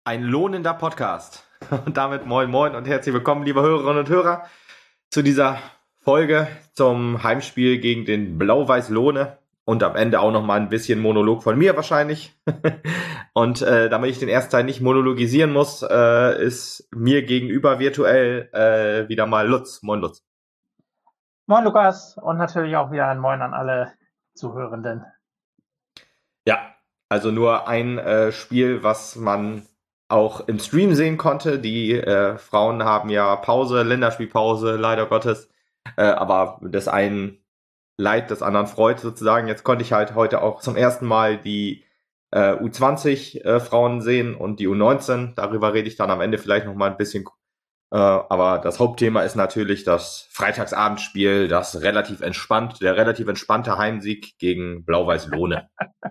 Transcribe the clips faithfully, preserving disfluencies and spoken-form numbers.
ein lohnender Podcast. Und damit moin moin und herzlich willkommen, liebe Hörerinnen und Hörer, zu dieser Folge zum Heimspiel gegen den Blau-Weiß-Lohne und am Ende auch nochmal ein bisschen Monolog von mir wahrscheinlich. Und äh, damit ich den ersten Teil nicht monologisieren muss, äh, ist mir gegenüber virtuell äh, wieder mal Lutz. Moin Lutz. Moin Lukas und natürlich auch wieder ein Moin an alle Zuhörenden. Ja, also nur ein äh, Spiel, was man auch im Stream sehen konnte. Die äh, Frauen haben ja Pause, Länderspielpause, leider Gottes. Äh, aber des einen Leid, des anderen Freud sozusagen. Jetzt konnte ich halt heute auch zum ersten Mal die äh, U zwanzig äh, Frauen sehen und die U neunzehn. Darüber rede ich dann am Ende vielleicht noch mal ein bisschen. Äh, aber das Hauptthema ist natürlich das Freitagsabendspiel, das relativ entspannt, der relativ entspannte Heimsieg gegen Blau-Weiß-Lohne.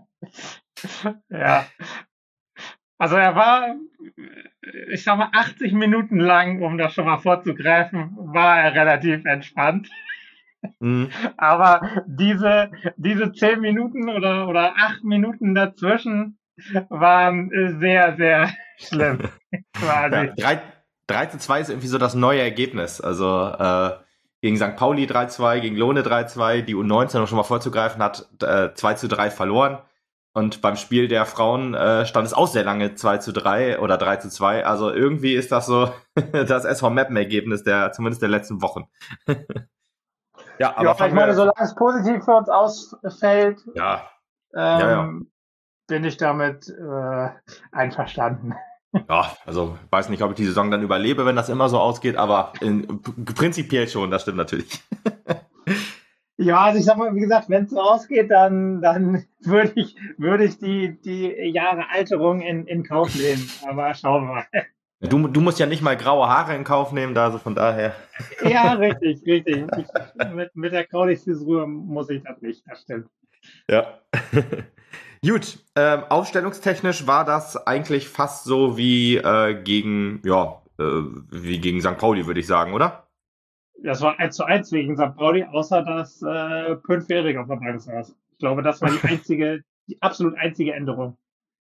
Ja, also er war, ich sag mal, achtzig Minuten lang, um das schon mal vorzugreifen, war er relativ entspannt. Mhm. Aber diese, diese zehn Minuten oder, oder acht Minuten dazwischen waren sehr, sehr schlimm. Quasi. Ja, drei zu zwei ist irgendwie so das neue Ergebnis. Also äh, gegen Sankt Pauli drei zu zwei, gegen Lohne drei zu zwei, die U neunzehn, um schon mal vorzugreifen, hat äh, zwei zu drei verloren. Und beim Spiel der Frauen äh, stand es auch sehr lange zwei zu drei oder drei zu zwei. Also irgendwie ist das so das S V Meppen-Ergebnis der zumindest der letzten Wochen. Ja, aber ja, ich meine, solange es positiv für uns ausfällt, ja. Ähm, ja, ja. bin ich damit äh, einverstanden. Ja, also weiß nicht, ob ich die Saison dann überlebe, wenn das immer so ausgeht, aber in, prinzipiell schon, das stimmt natürlich. Ja, also ich sag mal, wie gesagt, wenn es so ausgeht, dann, dann würde ich, würde ich die, die Jahre Alterung in, in Kauf nehmen. Aber schauen wir mal. Du, du musst ja nicht mal graue Haare in Kauf nehmen, da also von daher. Ja, richtig, richtig. Ich, mit, mit der Kraulich-Frisur muss ich das nicht, das stimmt. Ja. Gut, ähm, aufstellungstechnisch war das eigentlich fast so wie äh, gegen, ja, äh, wie gegen Sankt Pauli, würde ich sagen, oder? Das war eins zu eins gegen Sankt Pauli, außer dass äh, Pönn-Fährig auf der Bank saß. Ich glaube, das war die einzige, die absolut einzige Änderung.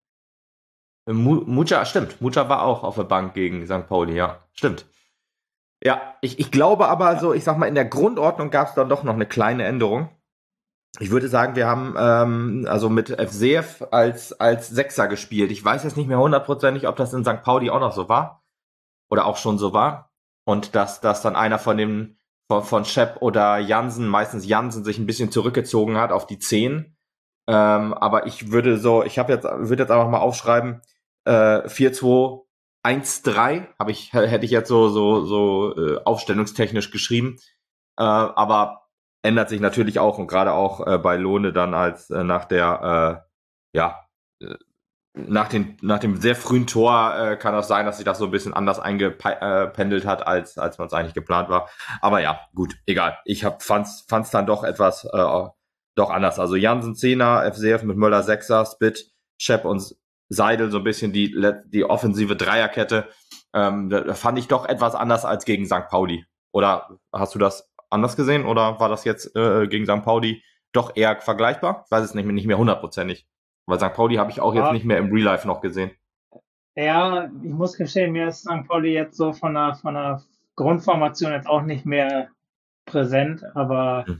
Mucha, stimmt. Mucha war auch auf der Bank gegen Sankt Pauli, ja. Stimmt. Ja, ich, ich glaube aber ja. so, ich sag mal, in der Grundordnung gab es dann doch noch eine kleine Änderung. Ich würde sagen, wir haben ähm, also mit F C F als, als Sechser gespielt. Ich weiß jetzt nicht mehr hundertprozentig, ob das in Sankt Pauli auch noch so war. Oder auch schon so war. Und dass, dass dann einer von dem, von, von Schepp oder Jansen, meistens Jansen, sich ein bisschen zurückgezogen hat auf die zehn. Ähm, aber ich würde so, ich habe jetzt, würde jetzt einfach mal aufschreiben, äh, vier zwei eins drei habe ich, hätte ich jetzt so, so, so äh, aufstellungstechnisch geschrieben. Äh, aber ändert sich natürlich auch und gerade auch äh, bei Lohne dann als äh, nach der, äh, ja, äh, nach, den, nach dem sehr frühen Tor äh, kann das sein, dass sich das so ein bisschen anders eingependelt hat, als, als man es eigentlich geplant war. Aber ja, gut, egal. Ich hab, fand's, fand's dann doch etwas äh, doch anders. Also Jansen Zehner, F C F mit Möller Sechser, Spit, Schepp und Seidel so ein bisschen die, die offensive Dreierkette. Ähm, da fand ich doch etwas anders als gegen Sankt Pauli. Oder hast du das anders gesehen? Oder war das jetzt äh, gegen Sankt Pauli doch eher vergleichbar? Ich weiß es nicht mehr, nicht mehr hundertprozentig. Weil Sankt Pauli habe ich auch jetzt nicht mehr im Real Life noch gesehen. Ja, ich muss gestehen, mir ist Sankt Pauli jetzt so von der, von der Grundformation jetzt auch nicht mehr präsent, aber hm.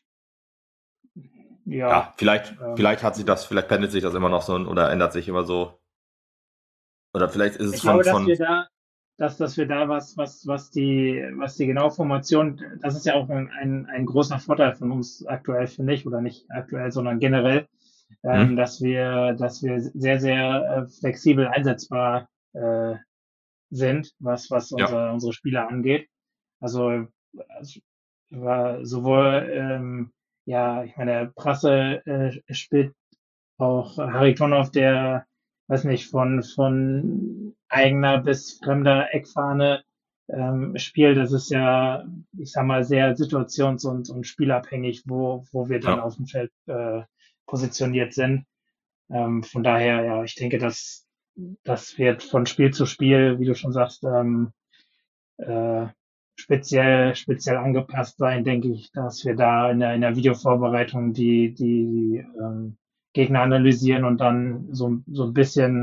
ja. Ja, vielleicht, ähm, vielleicht hat sich das, vielleicht pendelt sich das immer noch so oder ändert sich immer so. Oder vielleicht ist es ich von, glaube, dass von wir da, dass, dass wir da was, was, was die, was die genaue Formation, das ist ja auch ein, ein, ein großer Vorteil von uns aktuell, finde ich, oder nicht aktuell, sondern generell, ähm, hm. dass wir, dass wir sehr, sehr äh, flexibel einsetzbar äh, sind, was, was unsere, ja. unsere Spieler angeht. Also, also war sowohl, ähm, ja, ich meine, Prasse äh, spielt auch Harry Tonhoff, der, weiß nicht, von, von eigener bis fremder Eckfahne ähm, spielt. Das ist ja, ich sag mal, sehr situations- und, und spielabhängig, wo, wo wir dann ja. auf dem Feld äh, positioniert sind. Ähm, von daher, ja, ich denke, dass das wird von Spiel zu Spiel, wie du schon sagst, ähm, äh, speziell speziell angepasst sein, denke ich, dass wir da in der, in der Videovorbereitung die die ähm, Gegner analysieren und dann so so ein bisschen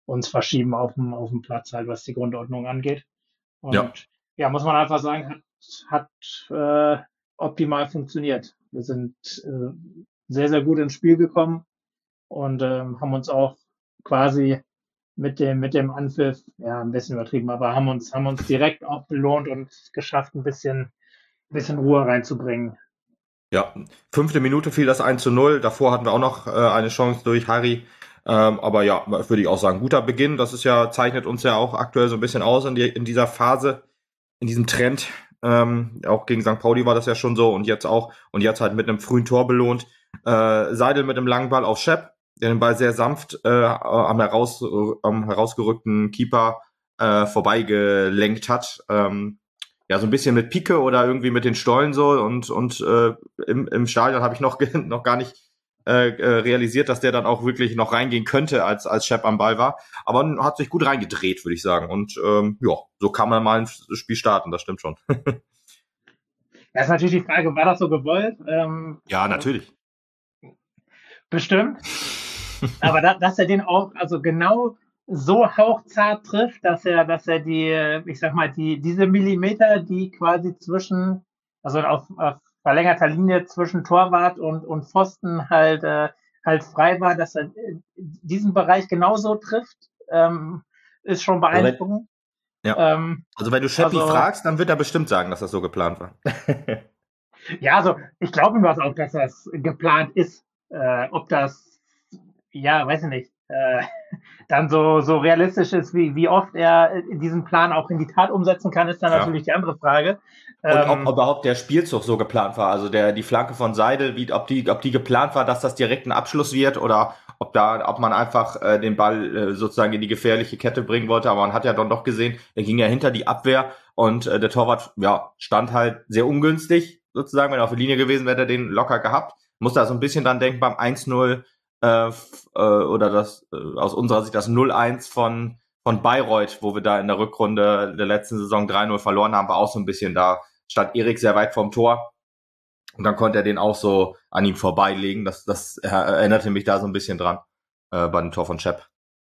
uns verschieben auf dem, auf dem Platz halt, was die Grundordnung angeht. Ja. Und ja, muss man einfach sagen, hat, hat äh, optimal funktioniert. Wir sind äh, sehr, sehr gut ins Spiel gekommen und ähm, haben uns auch quasi mit dem, mit dem Anpfiff, ja, ein bisschen übertrieben, aber haben uns, haben uns direkt auch belohnt und geschafft, ein bisschen, ein bisschen Ruhe reinzubringen. Ja, fünfte Minute fiel das eins zu null. Davor hatten wir auch noch äh, eine Chance durch Harry. Ähm, aber ja, würde ich auch sagen, guter Beginn. Das ist ja, zeichnet uns ja auch aktuell so ein bisschen aus in, die, in dieser Phase, in diesem Trend. Ähm, auch gegen Sankt Pauli war das ja schon so und jetzt auch. Und jetzt halt mit einem frühen Tor belohnt. Äh, Seidel mit einem langen Ball auf Schepp, der den Ball sehr sanft äh, am, heraus, am herausgerückten Keeper äh, vorbeigelenkt hat. Ähm, ja, so ein bisschen mit Pike oder irgendwie mit den Stollen so und und äh, im, im Stadion habe ich noch noch gar nicht äh, realisiert, dass der dann auch wirklich noch reingehen könnte, als als Schepp am Ball war. Aber hat sich gut reingedreht, würde ich sagen. Und ähm, ja, so kann man mal ein Spiel starten, das stimmt schon. Ja, ist natürlich die Frage, war das so gewollt? Ähm, Ja, natürlich. bestimmt. Aber da, dass er den auch, also genau so hauchzart trifft, dass er, dass er die, ich sag mal, die, diese Millimeter, die quasi zwischen, also auf, auf verlängerter Linie zwischen Torwart und, und Pfosten halt, äh, halt frei war, dass er diesen Bereich genauso trifft, ähm, ist schon Also wenn, beeindruckend. ja. Ähm, Also wenn du Scheppi also, fragst, dann wird er bestimmt sagen, dass das so geplant war. ja, also ich glaube mir auch, dass das geplant ist. Äh, ob das, ja, weiß ich nicht, äh, dann so, so realistisch ist, wie, wie oft er diesen Plan auch in die Tat umsetzen kann, ist dann Ja. natürlich die andere Frage. Und ob Ähm, überhaupt der Spielzug so geplant war, also der die Flanke von Seidel, wie, ob die ob die geplant war, dass das direkt ein Abschluss wird oder ob da ob man einfach äh, den Ball äh, sozusagen in die gefährliche Kette bringen wollte, aber man hat ja dann doch gesehen, er ging ja hinter die Abwehr und äh, der Torwart ja stand halt sehr ungünstig sozusagen, wenn er auf der Linie gewesen wäre, hätte er den locker gehabt. Muss da so ein bisschen dran denken beim eins null äh, f- äh, oder das äh, aus unserer Sicht das null eins von von Bayreuth, wo wir da in der Rückrunde der letzten Saison drei null verloren haben, war auch so ein bisschen da stand Erik sehr weit vom Tor und dann konnte er den auch so an ihm vorbeilegen. Das, das erinnerte mich da so ein bisschen dran äh, bei dem Tor von Schepp.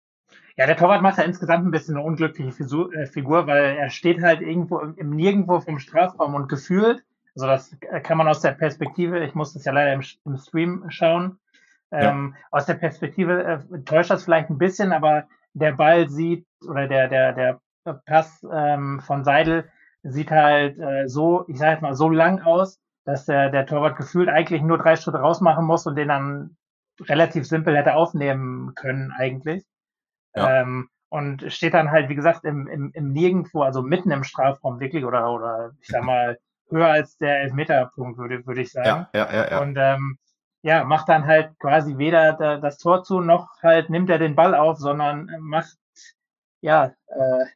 ja, der Torwart macht ja insgesamt ein bisschen eine unglückliche Fisu- äh, Figur, weil er steht halt irgendwo im, im Nirgendwo vom Strafraum und gefühlt, also das kann man aus der Perspektive, ich muss das ja leider im, im Stream schauen, Ja, ähm, aus der Perspektive äh, täuscht das vielleicht ein bisschen, aber der Ball sieht, oder der, der, der Pass ähm, von Seidel sieht halt äh, so, ich sage jetzt mal, so lang aus, dass der, der Torwart gefühlt eigentlich nur drei Schritte rausmachen muss und den dann relativ simpel hätte aufnehmen können eigentlich. ja, Ähm, und steht dann halt, wie gesagt, im, im, im Nirgendwo, also mitten im Strafraum wirklich oder, oder ich sag mal, höher als der Elfmeterpunkt, würde, würde ich sagen. ja, ja, ja, ja. Und ähm, ja, macht dann halt quasi weder da, das Tor zu, noch halt nimmt er den Ball auf, sondern macht ja äh,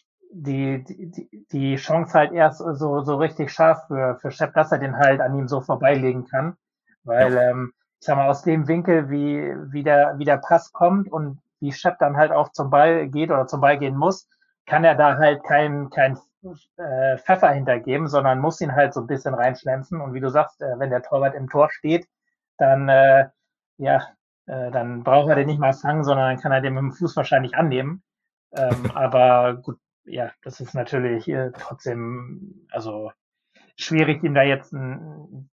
die, die, die Chance halt erst so, so richtig scharf für, für Schepp, dass er den halt an ihm so vorbeilegen kann. Ja. Weil, ähm, ich sag mal, aus dem Winkel, wie, wie, der, wie der Pass kommt und wie Schepp dann halt auch zum Ball geht oder zum Ball gehen muss, kann er da halt kein, kein äh, Pfeffer hintergeben, sondern muss ihn halt so ein bisschen reinschlänzen. Und wie du sagst, äh, wenn der Torwart im Tor steht, dann, äh, ja, äh, dann braucht er den nicht mal fangen, sondern dann kann er den mit dem Fuß wahrscheinlich annehmen. Ähm, aber gut, ja, das ist natürlich äh, trotzdem, also schwierig, ihm da jetzt ein,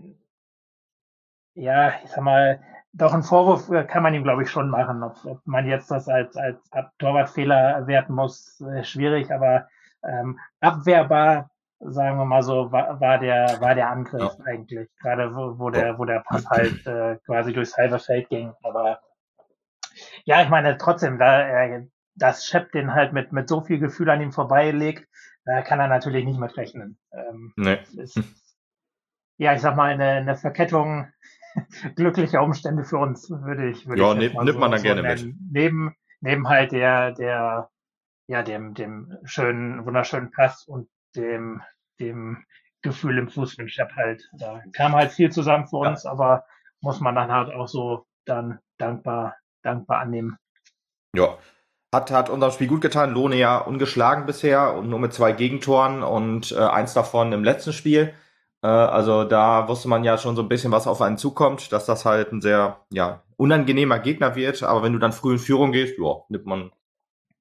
ja, ich sag mal, doch einen Vorwurf äh, kann man ihm, glaube ich, schon machen. Ob, ob man jetzt das als, als Torwartfehler werten muss, äh, schwierig, aber ähm, abwehrbar, sagen wir mal so, war, war der, war der Angriff Ja. eigentlich. Gerade wo, wo So. der, wo der Pass halt äh, quasi durchs halbe Feld ging. Aber ja, ich meine, trotzdem, da er das Schepp den halt mit, mit so viel Gefühl an ihm vorbeilegt, da kann er natürlich nicht mit rechnen. Ähm, Nee. ist, ja, ich sag mal, eine, eine Verkettung glücklicher Umstände für uns, würde ich, würde ich Ja, jetzt nimmt, mal nimmt man so, dann so gerne mit. nennen. Neben, neben halt der, der, ja, dem, dem schönen, wunderschönen Pass und dem, dem Gefühl im Fuß mit Schepp halt. Da kam halt viel zusammen für Ja. uns, aber muss man dann halt auch so dann dankbar, dankbar annehmen. Ja. Hat, hat unserem Spiel gut getan. Lohne ja ungeschlagen bisher und nur mit zwei Gegentoren und äh, eins davon im letzten Spiel. Äh, also da wusste man ja schon so ein bisschen, was auf einen zukommt, dass das halt ein sehr ja, unangenehmer Gegner wird. Aber wenn du dann früh in Führung gehst, ja, nimmt man,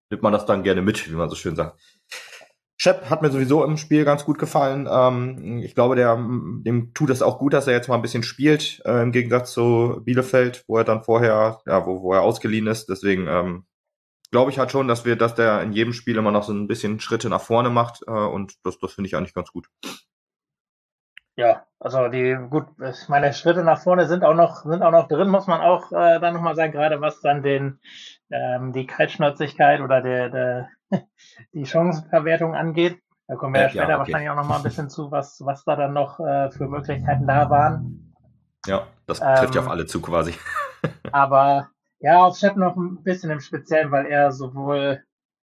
nimmt man das dann gerne mit, wie man so schön sagt. Shep hat mir sowieso im Spiel ganz gut gefallen. Ähm, ich glaube, der, dem tut es auch gut, dass er jetzt mal ein bisschen spielt, äh, im Gegensatz zu Bielefeld, wo er dann vorher, ja, wo, wo er ausgeliehen ist. Deswegen ähm, glaube ich halt schon, dass wir, dass der in jedem Spiel immer noch so ein bisschen Schritte nach vorne macht, äh, und das, das finde ich eigentlich ganz gut. Ja, also die, gut, ich meine, Schritte nach vorne sind auch noch, sind auch noch drin, muss man auch äh, dann nochmal sagen, gerade was dann den, ähm, die Kaltschnäuzigkeit oder der, der, die Chancenverwertung angeht. Da kommen wir ja Äh, ja, später okay. wahrscheinlich auch nochmal ein bisschen zu, was, was da dann noch äh, für Möglichkeiten da waren. Ja, das trifft ja auf Ähm, alle zu quasi. aber ja, auf Shep noch ein bisschen im Speziellen, weil er sowohl,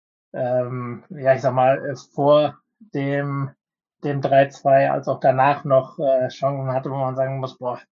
ähm, ja, ich sag mal, äh, vor dem, dem drei zwei als auch danach noch äh, Chancen hatte, wo man sagen muss, boah,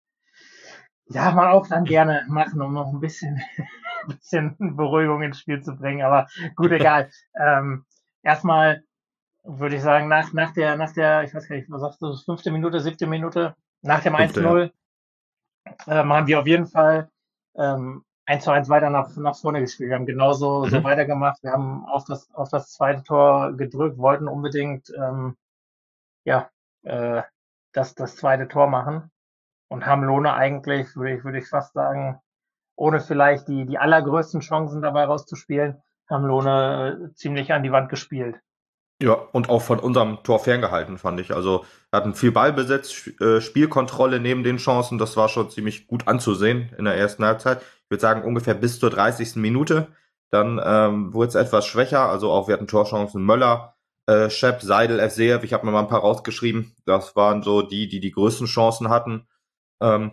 darf man auch dann gerne machen, um noch ein bisschen, ein bisschen Beruhigung ins Spiel zu bringen. Aber gut, egal. Ähm, erstmal würde ich sagen, nach, nach der, nach der, ich weiß gar nicht, was sagst du, fünfte Minute, siebte Minute, nach dem Fünfte, ja. eins null, ähm, haben wir auf jeden Fall ähm, eins zu eins weiter nach, nach vorne gespielt. Wir haben genauso so Mhm. weitergemacht. Wir haben auf das, auf das zweite Tor gedrückt, wollten unbedingt ähm, ja, äh, das, das zweite Tor machen und haben Lohne eigentlich, würde ich, würde ich fast sagen, ohne vielleicht die, die allergrößten Chancen dabei rauszuspielen, haben Lohne äh, ziemlich an die Wand gespielt. Ja, und auch von unserem Tor ferngehalten, fand ich. Also wir hatten viel Ballbesitz, Sp- äh, Spielkontrolle neben den Chancen. Das war schon ziemlich gut anzusehen in der ersten Halbzeit. Ich würde sagen, ungefähr bis zur dreißigsten Minute. Dann ähm, wurde es etwas schwächer. Also auch wir hatten Torchancen. Möller, äh, Schepp, Seidel, Evseev. Ich habe mir mal ein paar rausgeschrieben. Das waren so die, die die größten Chancen hatten. Ähm,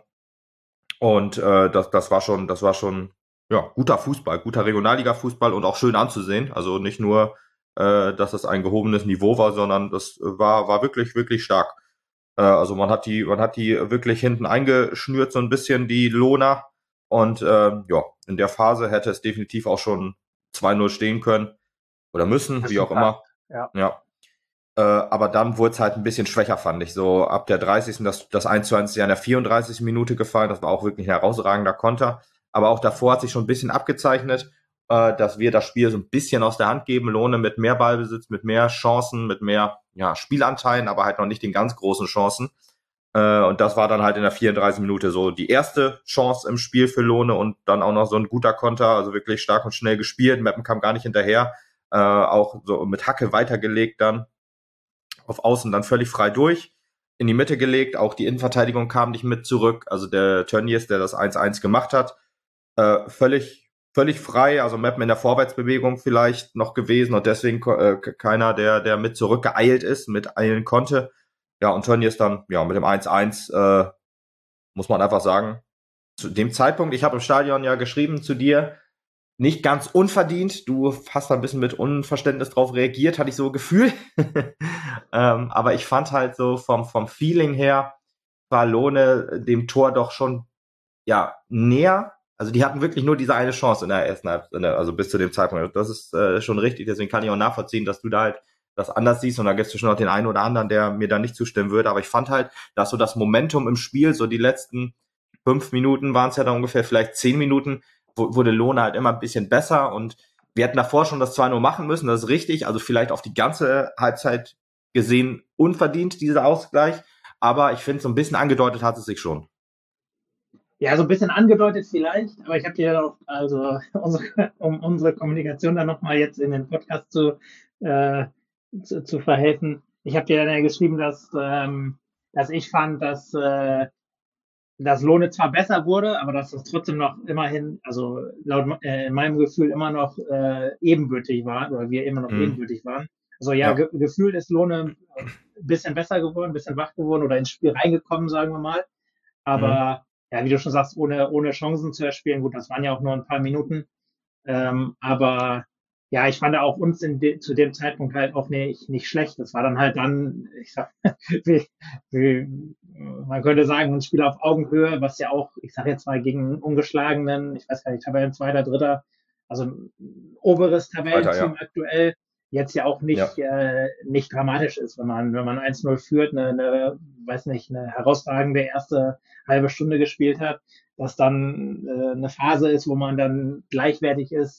und äh, das, das war schon, das war schon, ja, guter Fußball, guter Regionalliga-Fußball und auch schön anzusehen. Also nicht nur, äh, dass es ein gehobenes Niveau war, sondern das war, war wirklich, wirklich stark. Äh, also man hat die, man hat die wirklich hinten eingeschnürt, so ein bisschen, die Lohner. Und äh, ja, in der Phase hätte es definitiv auch schon zwei null stehen können oder müssen, wie Müssen auch fast, immer. ja. Ja. Äh, aber dann wurde es halt ein bisschen schwächer, fand ich. So ab der dreißigsten Das, das eins zu eins ist ja in der vierunddreißigsten Minute gefallen. Das war auch wirklich ein herausragender Konter. Aber auch davor hat sich schon ein bisschen abgezeichnet, äh, dass wir das Spiel so ein bisschen aus der Hand geben. Lohne mit mehr Ballbesitz, mit mehr Chancen, mit mehr ja, Spielanteilen, aber halt noch nicht den ganz großen Chancen. Äh, und das war dann halt in der vierunddreißigsten Minute so die erste Chance im Spiel für Lohne und dann auch noch so ein guter Konter, also wirklich stark und schnell gespielt. Meppen kam gar nicht hinterher. Äh, auch so mit Hacke weitergelegt dann auf Außen dann völlig frei durch, in die Mitte gelegt, auch die Innenverteidigung kam nicht mit zurück, also der Tönnies, der das eins eins gemacht hat, äh, völlig, völlig frei, also Meppen in der Vorwärtsbewegung vielleicht noch gewesen und deswegen äh, keiner, der, der mit zurückgeeilt ist, mit eilen konnte. Ja, und Tönnies dann, ja, mit dem eins eins, äh, muss man einfach sagen, zu dem Zeitpunkt, ich habe im Stadion ja geschrieben zu dir, nicht ganz unverdient. Du hast da ein bisschen mit Unverständnis drauf reagiert, hatte ich so ein Gefühl. ähm, aber ich fand halt so vom, vom Feeling her war Lohne dem Tor doch schon ja näher. Also die hatten wirklich nur diese eine Chance in der ersten Halbzeit, also bis zu dem Zeitpunkt. Das ist äh, schon richtig, deswegen kann ich auch nachvollziehen, dass du da halt das anders siehst und da gibt es schon noch den einen oder anderen, der mir da nicht zustimmen würde. Aber ich fand halt, dass so das Momentum im Spiel, so die letzten fünf Minuten waren es ja dann ungefähr, vielleicht zehn Minuten, wurde Lohne halt immer ein bisschen besser und wir hätten davor schon das zwei null machen müssen, das ist richtig, also vielleicht auf die ganze Halbzeit gesehen unverdient, dieser Ausgleich, aber ich finde, so ein bisschen angedeutet hat es sich schon. Ja, so ein bisschen angedeutet vielleicht, aber ich habe dir auch, also unsere, um unsere Kommunikation dann nochmal jetzt in den Podcast zu, äh, zu, zu verhelfen. Ich habe dir dann ja geschrieben, dass, ähm, dass ich fand, dass, äh, dass Lohne zwar besser wurde, aber dass das trotzdem noch immerhin, also laut äh, in meinem Gefühl immer noch äh, ebenbürtig war, oder wir immer noch Mhm. ebenbürtig waren. Also ja, Ja. ge gefühlt ist Lohne ein bisschen besser geworden, ein bisschen wach geworden oder ins Spiel reingekommen, sagen wir mal. Mhm. Aber ja, wie du schon sagst, ohne, ohne Chancen zu erspielen, gut, das waren ja auch nur ein paar Minuten. Ähm, aber ja, ich fand auch uns in de zu dem Zeitpunkt halt auch nicht, nicht schlecht. Das war dann halt dann, ich sag, wie, wie, man könnte sagen, ein Spiel auf Augenhöhe, was ja auch, ich sag jetzt mal, gegen einen ungeschlagenen, ich weiß gar nicht, Tabellenzweiter, Dritter, also ein oberes Weiter, Tabellenteam ja. aktuell, jetzt ja auch nicht, Ja. äh, nicht dramatisch ist, wenn man, wenn man eins null führt, eine, eine, weiß nicht, eine herausragende erste halbe Stunde gespielt hat, dass dann äh, eine Phase ist, wo man dann gleichwertig ist,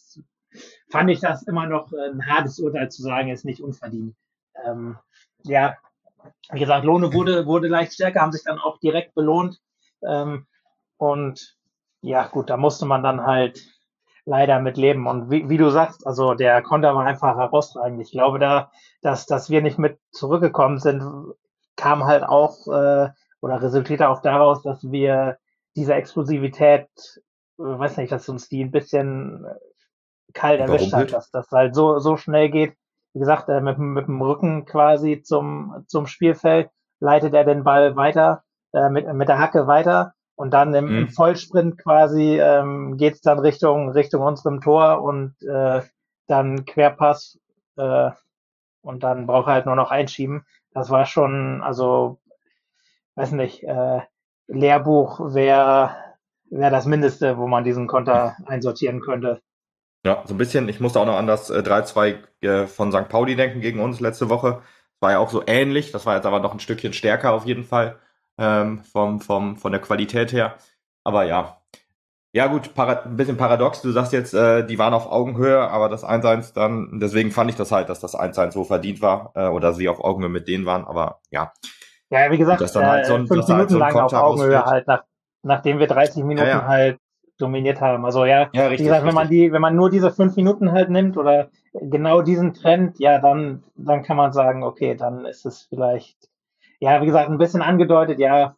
fand ich das immer noch ein hartes Urteil zu sagen, ist nicht unverdient. Ähm, ja, wie gesagt, Lohne wurde, wurde leicht stärker, haben sich dann auch direkt belohnt. Ähm, und ja, gut, da musste man dann halt leider mit leben. Und wie, wie du sagst, also der Konter war einfach herausragend. Ich glaube, da, dass, dass wir nicht mit zurückgekommen sind, kam halt auch äh, oder resultierte auch daraus, dass wir diese Explosivität, äh, weiß nicht, dass uns die ein bisschen kalt erwischt hat, Überrumpelt. dass das halt so, so schnell geht. Wie gesagt, äh, mit, mit dem Rücken quasi zum, zum Spielfeld leitet er den Ball weiter, äh, mit, mit der Hacke weiter und dann im, im Mhm. Vollsprint quasi ähm, geht's dann Richtung, Richtung unserem Tor und äh, dann Querpass äh, und dann braucht er halt nur noch einschieben. Das war schon, also, weiß nicht, äh, Lehrbuch wäre wär das Mindeste, wo man diesen Konter einsortieren könnte. Ja, so ein bisschen. Ich musste auch noch an das äh, drei zwei äh, von Sankt Pauli denken gegen uns letzte Woche. War ja auch so ähnlich. Das war jetzt aber noch ein Stückchen stärker auf jeden Fall ähm, vom, vom, von der Qualität her. Aber ja. Ja gut, para ein bisschen paradox. Du sagst jetzt, äh, die waren auf Augenhöhe, aber das eins eins dann, deswegen fand ich das halt, dass das eins eins so verdient war äh, oder sie auf Augenhöhe mit denen waren. Aber ja, Ja, wie gut, gesagt, dass dann halt so äh, ein, fünf dass da halt Minuten so ein lang auf Konter Augenhöhe rausfällt. halt, nach, nachdem wir dreißig Ja, Minuten ja. halt dominiert haben. Also ja, Ja, wie richtig, gesagt, wenn man richtig. die, wenn man nur diese fünf Minuten halt nimmt oder genau diesen Trend, ja, dann, dann kann man sagen, okay, dann ist es vielleicht, ja, wie gesagt, ein bisschen angedeutet, ja,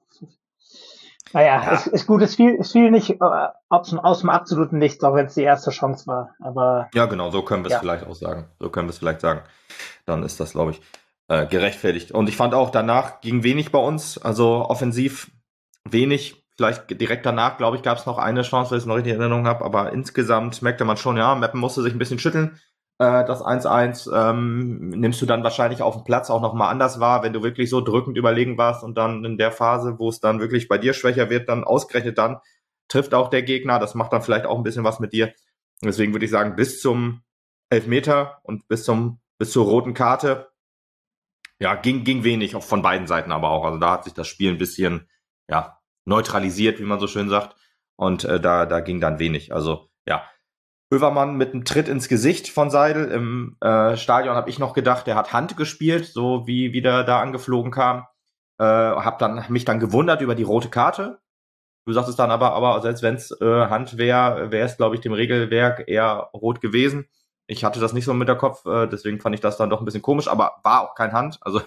naja, es Ja, ist gut, es fiel, es fiel nicht äh, aus, dem- aus dem absoluten Nichts, auch wenn es die erste Chance war. Aber ja, genau, so können wir es ja, vielleicht auch sagen. So können wir es vielleicht sagen. Dann ist das, glaube ich, äh, gerechtfertigt. Und ich fand auch, danach ging wenig bei uns, also offensiv wenig. Vielleicht direkt danach, glaube ich, gab es noch eine Chance, wenn ich es noch richtig in Erinnerung habe, aber insgesamt merkte man schon, ja, Meppen musste sich ein bisschen schütteln. Äh, das eins eins ähm, nimmst du dann wahrscheinlich auf dem Platz auch nochmal anders wahr, wenn du wirklich so drückend überlegen warst und dann in der Phase, wo es dann wirklich bei dir schwächer wird, dann ausgerechnet dann trifft auch der Gegner. Das macht dann vielleicht auch ein bisschen was mit dir. Deswegen würde ich sagen, bis zum Elfmeter und bis zum bis zur roten Karte, ja, ging ging wenig auch von beiden Seiten aber auch. Also da hat sich das Spiel ein bisschen ja neutralisiert, wie man so schön sagt, und äh, da da ging dann wenig. Also ja, Hövermann mit einem Tritt ins Gesicht von Seidel im äh, Stadion habe ich noch gedacht, der hat Hand gespielt, so wie wie der da angeflogen kam. Äh, hab dann mich dann gewundert über die rote Karte. Du sagtest dann aber, aber selbst wenn es äh, Hand wäre, wäre es, glaube ich, dem Regelwerk eher rot gewesen. Ich hatte das nicht so mit der Kopf, äh, deswegen fand ich das dann doch ein bisschen komisch, aber war auch kein Hand. Also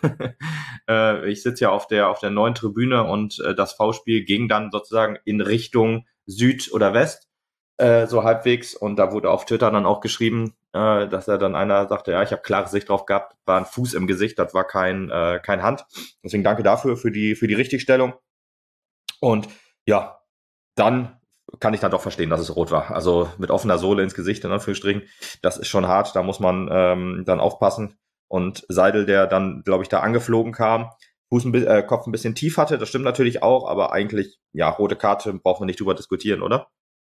äh, ich sitze ja auf der auf der neuen Tribüne und äh, das V-Spiel ging dann sozusagen in Richtung Süd oder West, äh, so halbwegs. Und da wurde auf Twitter dann auch geschrieben, äh, dass er dann einer sagte, ja, ich habe klare Sicht drauf gehabt, war ein Fuß im Gesicht, das war kein äh, kein Hand. Deswegen danke dafür für die für die Richtigstellung. Und ja, dann kann ich dann doch verstehen, dass es rot war. Also mit offener Sohle ins Gesicht, in Anführungsstrichen, das ist schon hart, da muss man ähm, dann aufpassen. Und Seidel, der dann, glaube ich, da angeflogen kam, Fuß ein, bi- äh, Kopf ein bisschen tief hatte, das stimmt natürlich auch, aber eigentlich, ja, rote Karte, braucht man nicht drüber diskutieren, oder?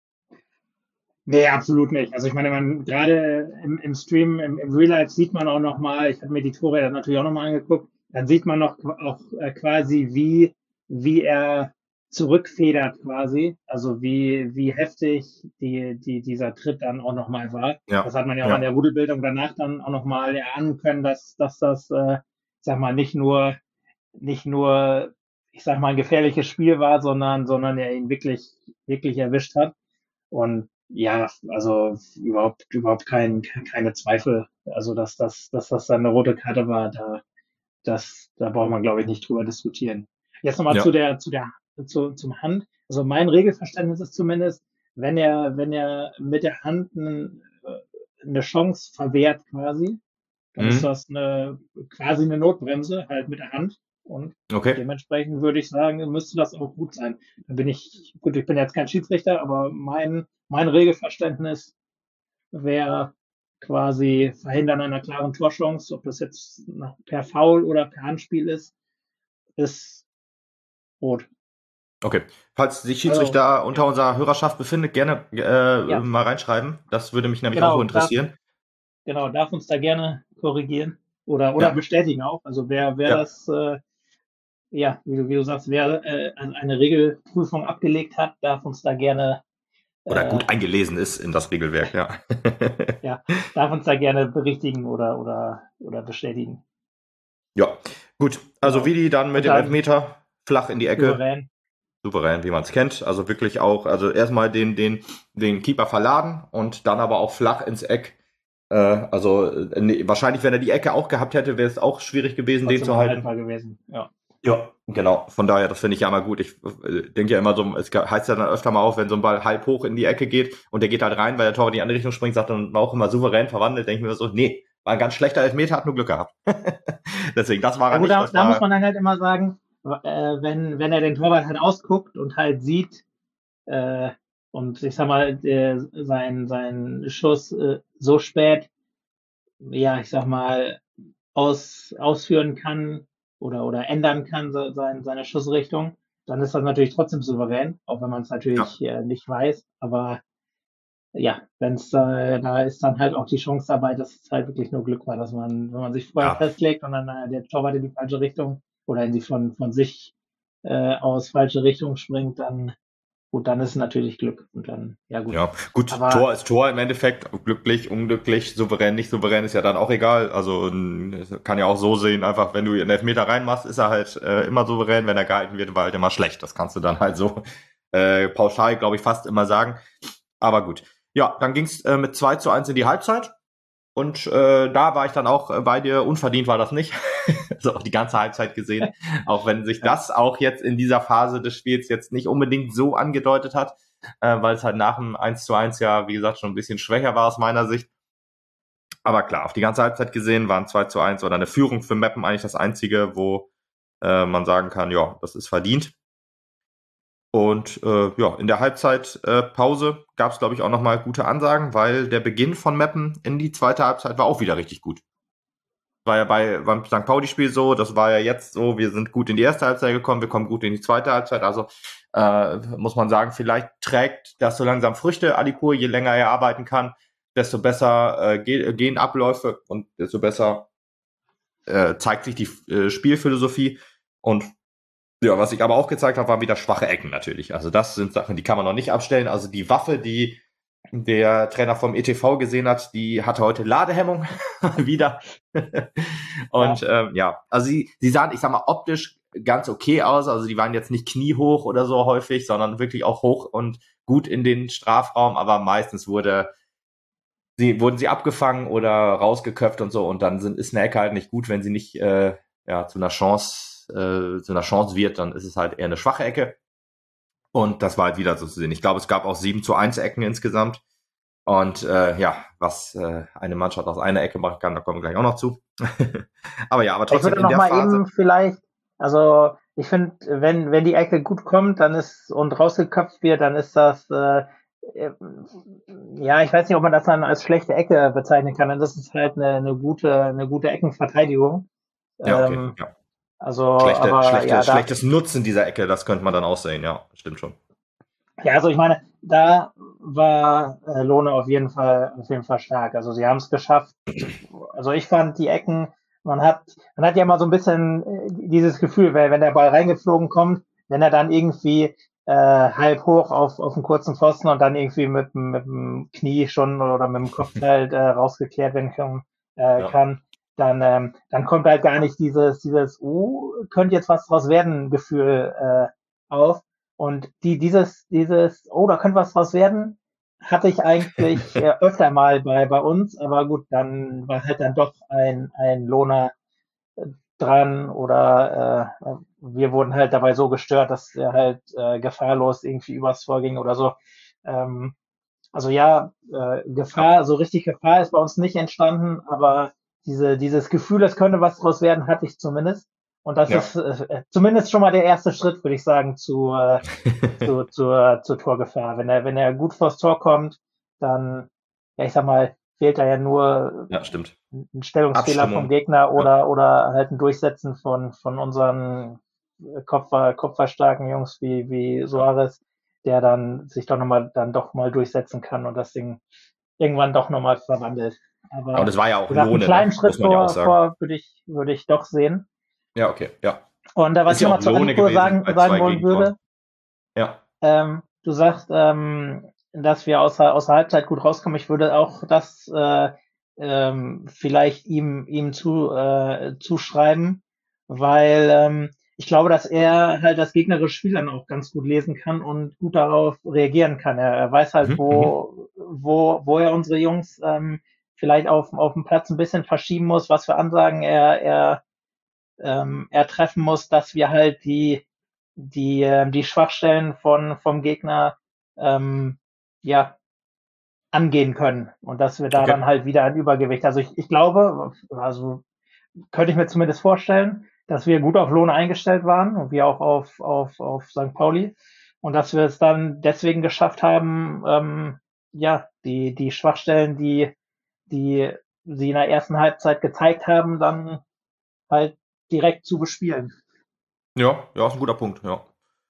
nee, absolut nicht. Also ich meine, man gerade im, im Stream, im, im Real Life sieht man auch noch mal, ich habe mir die Tore dann natürlich auch noch mal angeguckt, dann sieht man noch auch äh, quasi, wie, wie er zurückfedert quasi, also wie, wie heftig die, die, dieser Tritt dann auch noch mal war. Das Ja, hat man ja auch an ja, der Rudelbildung danach dann auch noch mal erahnen können, dass, dass das, äh, ich sag mal, nicht nur, nicht nur, ich sag mal, ein gefährliches Spiel war, sondern, sondern er ihn wirklich, wirklich erwischt hat. Und ja, also überhaupt, überhaupt kein, keine Zweifel. Also, dass das, dass das dann eine rote Karte war, da, das, da braucht man, glaube ich, nicht drüber diskutieren. Jetzt nochmal zu ja. der, zu der, zu, zum Hand. Also mein Regelverständnis ist zumindest, wenn er, wenn er mit der Hand einen, äh, eine Chance verwehrt quasi, dann ist Mhm. das eine, quasi eine Notbremse, halt mit der Hand. Und Okay. dementsprechend würde ich sagen, müsste das auch gut sein. Da bin ich, gut, ich bin jetzt kein Schiedsrichter, aber mein, mein Regelverständnis wäre quasi Verhindern einer klaren Torchance, ob das jetzt per Foul oder per Handspiel ist, ist rot. Okay. Falls sich Also, Schiedsrichter ja, unter unserer Hörerschaft befindet, gerne äh, ja, mal reinschreiben. Das würde mich nämlich auch so genau, darf, interessieren. genau, darf uns da gerne korrigieren oder, oder Ja, bestätigen auch. Also wer, wer ja. das äh, ja, wie du, wie du sagst, wer äh, eine Regelprüfung abgelegt hat, darf uns da gerne Oder gut äh, eingelesen ist in das Regelwerk, ja. Ja, darf uns da gerne berichtigen oder, oder, oder bestätigen. Ja, gut. Also genau. Vidi dann mit dem Elfmeter flach in die Ecke. Souverän. Souverän, wie man es kennt. Also wirklich auch, also erstmal den, den, den Keeper verladen und dann aber auch flach ins Eck. Äh, also nee, wahrscheinlich, wenn er die Ecke auch gehabt hätte, wäre es auch schwierig gewesen, den zu halten. Gewesen. Ja. Ja, genau. Von daher, das finde ich ja immer gut. Ich äh, denke ja immer so, es heißt ja dann öfter mal auf, wenn so ein Ball halb hoch in die Ecke geht und der geht halt rein, weil der Torwart in die andere Richtung springt, sagt dann war auch immer souverän verwandelt, denke ich mir so, nee, war ein ganz schlechter Elfmeter, hat nur Glück gehabt. Deswegen, das war ja, er gut, nicht. Da, das da war, muss man dann halt immer sagen, äh, wenn, wenn er den Torwart halt ausguckt und halt sieht, äh, und ich sag mal, der, sein, sein Schuss äh, so spät, ja, ich sag mal, aus, ausführen kann oder, oder ändern kann, so, sein, seine Schussrichtung, dann ist das natürlich trotzdem souverän, auch wenn man es natürlich ja. äh, nicht weiß. Aber ja, wenn es äh, da ist dann halt auch die Chance dabei, dass es halt wirklich nur Glück war, dass man, wenn man sich vorher ja. festlegt und dann äh, der Torwart in die falsche Richtung oder in die von, von sich äh, aus falsche Richtung springt, dann gut, dann ist es natürlich Glück. Und dann, ja gut. Ja, gut, aber Tor ist Tor im Endeffekt. Glücklich, unglücklich, souverän, nicht souverän ist ja dann auch egal. Also kann ja auch so sehen, einfach wenn du einen Elfmeter reinmachst, ist er halt äh, immer souverän. Wenn er gehalten wird, war halt immer schlecht. Das kannst du dann halt so äh, pauschal, glaube ich, fast immer sagen. Aber gut. Ja, dann ging's äh, mit zwei zu eins in die Halbzeit. Und äh, da war ich dann auch äh, bei dir. Unverdient war das nicht. Also auch die ganze Halbzeit gesehen. Auch wenn sich das auch jetzt in dieser Phase des Spiels jetzt nicht unbedingt so angedeutet hat, äh, weil es halt nach dem eins zu eins ja, wie gesagt, schon ein bisschen schwächer war aus meiner Sicht. Aber klar, auf die ganze Halbzeit gesehen waren zwei zu eins oder eine Führung für Meppen eigentlich das Einzige, wo äh, man sagen kann, ja, das ist verdient. Und äh, ja, in der Halbzeitpause äh, gab es, glaube ich, auch nochmal gute Ansagen, weil der Beginn von Meppen in die zweite Halbzeit war auch wieder richtig gut. War ja bei beim Sankt Pauli-Spiel so, das war ja jetzt so, wir sind gut in die erste Halbzeit gekommen, wir kommen gut in die zweite Halbzeit, also äh, muss man sagen, vielleicht trägt das so langsam Früchte, Alikur, je länger er arbeiten kann, desto besser äh, ge- gehen Abläufe und desto besser äh, zeigt sich die äh, Spielphilosophie. Und ja, was ich aber auch gezeigt habe, waren wieder schwache Ecken natürlich. Also das sind Sachen, die kann man noch nicht abstellen. Also die Waffe, die der Trainer vom E T V gesehen hat, die hatte heute Ladehemmung wieder. Und ja. Ähm, ja, also sie, sie sahen, ich sag mal, optisch ganz okay aus. Also die waren jetzt nicht kniehoch oder so häufig, sondern wirklich auch hoch und gut in den Strafraum. Aber meistens wurde sie, wurden sie abgefangen oder rausgeköpft und so. Und dann sind, ist eine Ecke halt nicht gut, wenn sie nicht äh, ja, zu einer Chance äh, zu einer Chance wird, dann ist es halt eher eine schwache Ecke. Und das war halt wieder so zu sehen. Ich glaube, es gab auch sieben zu eins Ecken insgesamt. Und äh, ja, was äh, eine Mannschaft aus einer Ecke machen kann, da kommen wir gleich auch noch zu. Aber ja, aber trotzdem ich würde in noch der mal Phase... Eben vielleicht, also ich finde, wenn, wenn die Ecke gut kommt, dann ist und rausgeköpft wird, dann ist das, äh, ja, ich weiß nicht, ob man das dann als schlechte Ecke bezeichnen kann. Das ist halt eine, eine gute, eine gute Eckenverteidigung. Ja, okay, ähm, ja. Also, Schlechte, aber schlechte, ja, da, schlechtes Nutzen dieser Ecke, das könnte man dann auch sehen, ja, stimmt schon. Ja, also ich meine, da war äh, Lohne auf jeden Fall auf jeden Fall stark. Also sie haben es geschafft. Also ich fand die Ecken, man hat man hat ja mal so ein bisschen äh, dieses Gefühl, weil wenn der Ball reingeflogen kommt, wenn er dann irgendwie äh, halb hoch auf auf einen kurzen Pfosten und dann irgendwie mit mit dem Knie schon oder mit dem Kopf halt äh, rausgeklärt werden kann, äh, Ja. kann dann ähm, dann kommt halt gar nicht dieses dieses oh, könnte jetzt was draus werden Gefühl äh, auf. Und die, dieses, dieses, oh, da könnte was draus werden, hatte ich eigentlich äh, öfter mal bei, bei uns, aber gut, dann war halt dann doch ein, ein Lohner äh, dran oder äh, wir wurden halt dabei so gestört, dass er halt äh, gefahrlos irgendwie übers Tor ging oder so. Ähm, also ja, äh, Gefahr, so richtig Gefahr ist bei uns nicht entstanden, aber diese, dieses Gefühl, es könnte was draus werden, hatte ich zumindest. Und das Ja. ist äh, zumindest schon mal der erste Schritt, würde ich sagen, zu, äh, zu, zur, zur Torgefahr. Wenn er, wenn er gut vors Tor kommt, dann, ja, ich sag mal, fehlt da ja nur Ja, stimmt. ein Stellungsfehler Abstimmung. vom Gegner oder, Ja. oder halt ein Durchsetzen von, von unseren Kopfer, kopferstarken Jungs wie, wie Suarez, der dann sich doch nochmal, dann doch mal durchsetzen kann und das Ding irgendwann doch nochmal verwandelt. Aber, Ja, und es war ja auch wie gesagt, einen Lohne, kleinen ne? Schritt Muss man ja auch vor, sagen. vor würde ich, würde ich doch sehen. Ja, okay, ja. Und äh, was Ist ich ja nochmal auch zu Lohne Alikur gewesen sagen, bei sagen zwei wollen Gegentoren. würde, Ja. ähm, du sagst, ähm, dass wir außer, außer Halbzeit gut rauskommen. Ich würde auch das äh, ähm, vielleicht ihm, ihm zu, äh, zuschreiben, weil ähm, ich glaube, dass er halt das gegnerische Spiel dann auch ganz gut lesen kann und gut darauf reagieren kann. Er, er weiß halt, Mhm, mhm. wo, wo, wo er unsere Jungs ähm, vielleicht auf, auf dem Platz ein bisschen verschieben muss, was für Ansagen er, er, ähm, er treffen muss, dass wir halt die, die, äh, die Schwachstellen von, vom Gegner ähm, ja, angehen können und dass wir da Okay. dann halt wieder ein Übergewicht. Also ich, ich glaube, also könnte ich mir zumindest vorstellen, dass wir gut auf Lohne eingestellt waren und wir auch auf, auf, auf Sankt Pauli und dass wir es dann deswegen geschafft haben, ähm, ja, die, die Schwachstellen, die, die sie in der ersten Halbzeit gezeigt haben, dann halt direkt zu bespielen. Ja, ja, ist ein guter Punkt, ja.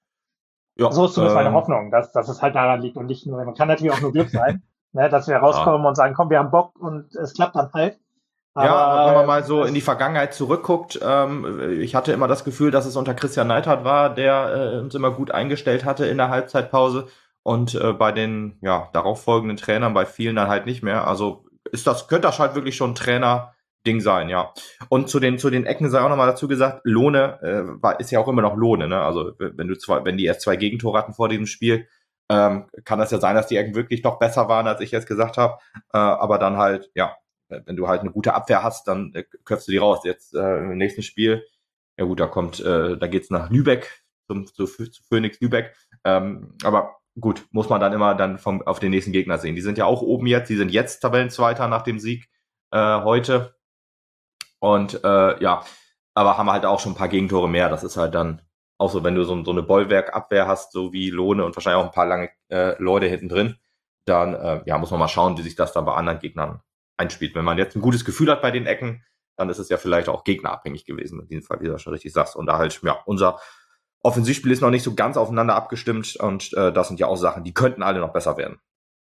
So Ja, ist zumindest meine ähm, Hoffnung, dass, dass es halt daran liegt und nicht nur, man kann natürlich auch nur Glück sein, ne, dass wir ja. rauskommen und sagen, komm, wir haben Bock und es klappt dann halt. Ja, wenn man Aber mal so in die es, Vergangenheit zurückguckt, ähm, ich hatte immer das Gefühl, dass es unter Christian Neidhardt war, der äh, uns immer gut eingestellt hatte in der Halbzeitpause und äh, bei den ja darauffolgenden Trainern, bei vielen dann halt nicht mehr. Also ist das, könnte das halt wirklich schon ein Trainer-Ding sein, ja. Und zu den zu den Ecken sei auch nochmal dazu gesagt, Lohne äh, war, ist ja auch immer noch Lohne, ne? Also wenn du zwei, wenn die erst zwei Gegentore hatten vor diesem Spiel, ähm, kann das ja sein, dass die Ecken wirklich doch besser waren, als ich jetzt gesagt habe. Äh, aber dann halt, ja, wenn du halt eine gute Abwehr hast, dann äh, köpfst du die raus. Jetzt äh, im nächsten Spiel, ja gut, da kommt, äh, da geht's nach Lübeck, zum, zu, zu Phoenix Lübeck. Ähm, aber gut, muss man dann immer dann vom, auf den nächsten Gegner sehen. Die sind ja auch oben jetzt, die sind jetzt Tabellenzweiter nach dem Sieg äh, heute. Und äh, ja, aber haben halt auch schon ein paar Gegentore mehr. Das ist halt dann auch so, wenn du so, so eine Bollwerkabwehr hast, so wie Lohne und wahrscheinlich auch ein paar lange äh, Leute hinten drin, dann äh, ja, muss man mal schauen, wie sich das dann bei anderen Gegnern einspielt. Wenn man jetzt ein gutes Gefühl hat bei den Ecken, dann ist es ja vielleicht auch gegnerabhängig gewesen, in diesem Fall, wie du das schon richtig sagst. Und da halt, ja, unser Offensivspiel ist noch nicht so ganz aufeinander abgestimmt und äh, das sind ja auch Sachen, die könnten alle noch besser werden.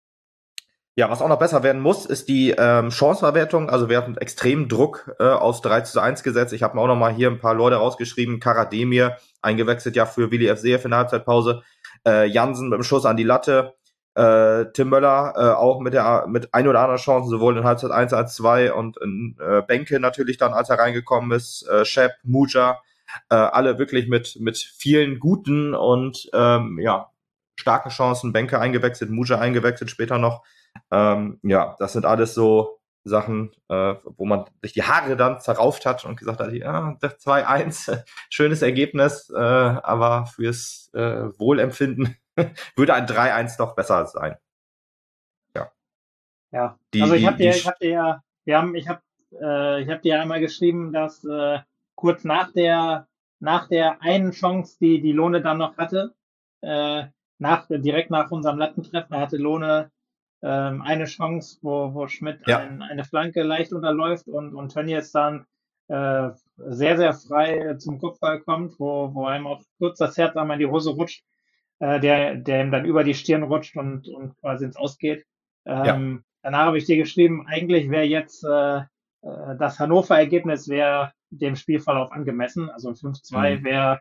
Ja, was auch noch besser werden muss, ist die ähm, Chancenverwertung. Also wir hatten extremen Druck äh, aus drei zu eins gesetzt. Ich habe mir auch noch mal hier ein paar Leute rausgeschrieben. Karademir, eingewechselt ja für Willi F. Seev in der Halbzeitpause. Äh, Jansen mit dem Schuss an die Latte. Äh, Tim Möller äh, auch mit der mit ein oder anderen Chancen, sowohl in Halbzeit eins als zwei und in äh, Benke natürlich dann, als er reingekommen ist. Äh, Shep, Muja, äh, alle wirklich mit mit vielen guten und ähm, ja starken Chancen. Benke eingewechselt, Muja eingewechselt später noch. Ähm, ja, das sind alles so Sachen, äh, wo man sich die Haare dann zerrauft hat und gesagt hat, ja, zwei eins, schönes Ergebnis, äh, aber fürs äh, Wohlempfinden würde ein drei eins doch besser sein. Ja. ja, Die, also ich habe die, die, dir, ich habe dir ja, wir haben, ich habe, äh, ich habe dir einmal geschrieben, dass äh, kurz nach der, nach der einen Chance, die die Lohne dann noch hatte, äh, nach, direkt nach unserem Lattentreffer hatte Lohne ähm, eine Chance, wo, wo Schmidt ja, ein, eine Flanke leicht unterläuft und, und Tönnies dann äh, sehr, sehr frei zum Kopfball kommt, wo, wo einem auch kurz das Herz einmal in die Hose rutscht, äh, der, der ihm dann über die Stirn rutscht und, und quasi ins Ausgeht. ja. Ähm, danach habe ich dir geschrieben, eigentlich wäre jetzt äh, äh, das Hannover-Ergebnis wäre dem Spielverlauf angemessen. Also fünf zwei Mhm. wäre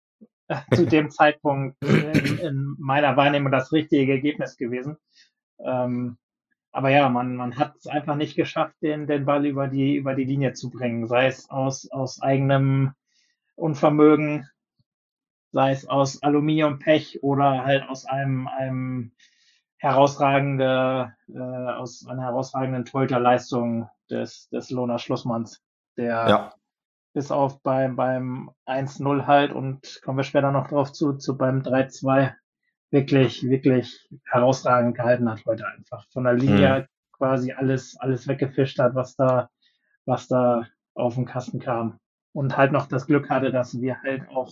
zu dem Zeitpunkt in, in meiner Wahrnehmung das richtige Ergebnis gewesen. Ähm, aber ja, man, man hat es einfach nicht geschafft, den, den Ball über die, über die Linie zu bringen, sei es aus, aus eigenem Unvermögen, sei es aus Aluminiumpech oder halt aus einem, einem herausragende, äh, aus einer herausragenden Torhüterleistung des, des Lohner Schlussmanns, der Ja, bis auf beim, beim eins null halt und kommen wir später noch drauf zu, zu beim drei zwei wirklich, wirklich herausragend gehalten hat heute einfach. Von der mhm. Linie quasi alles, alles weggefischt hat, was da, was da auf den Kasten kam. Und halt noch das Glück hatte, dass wir halt auch,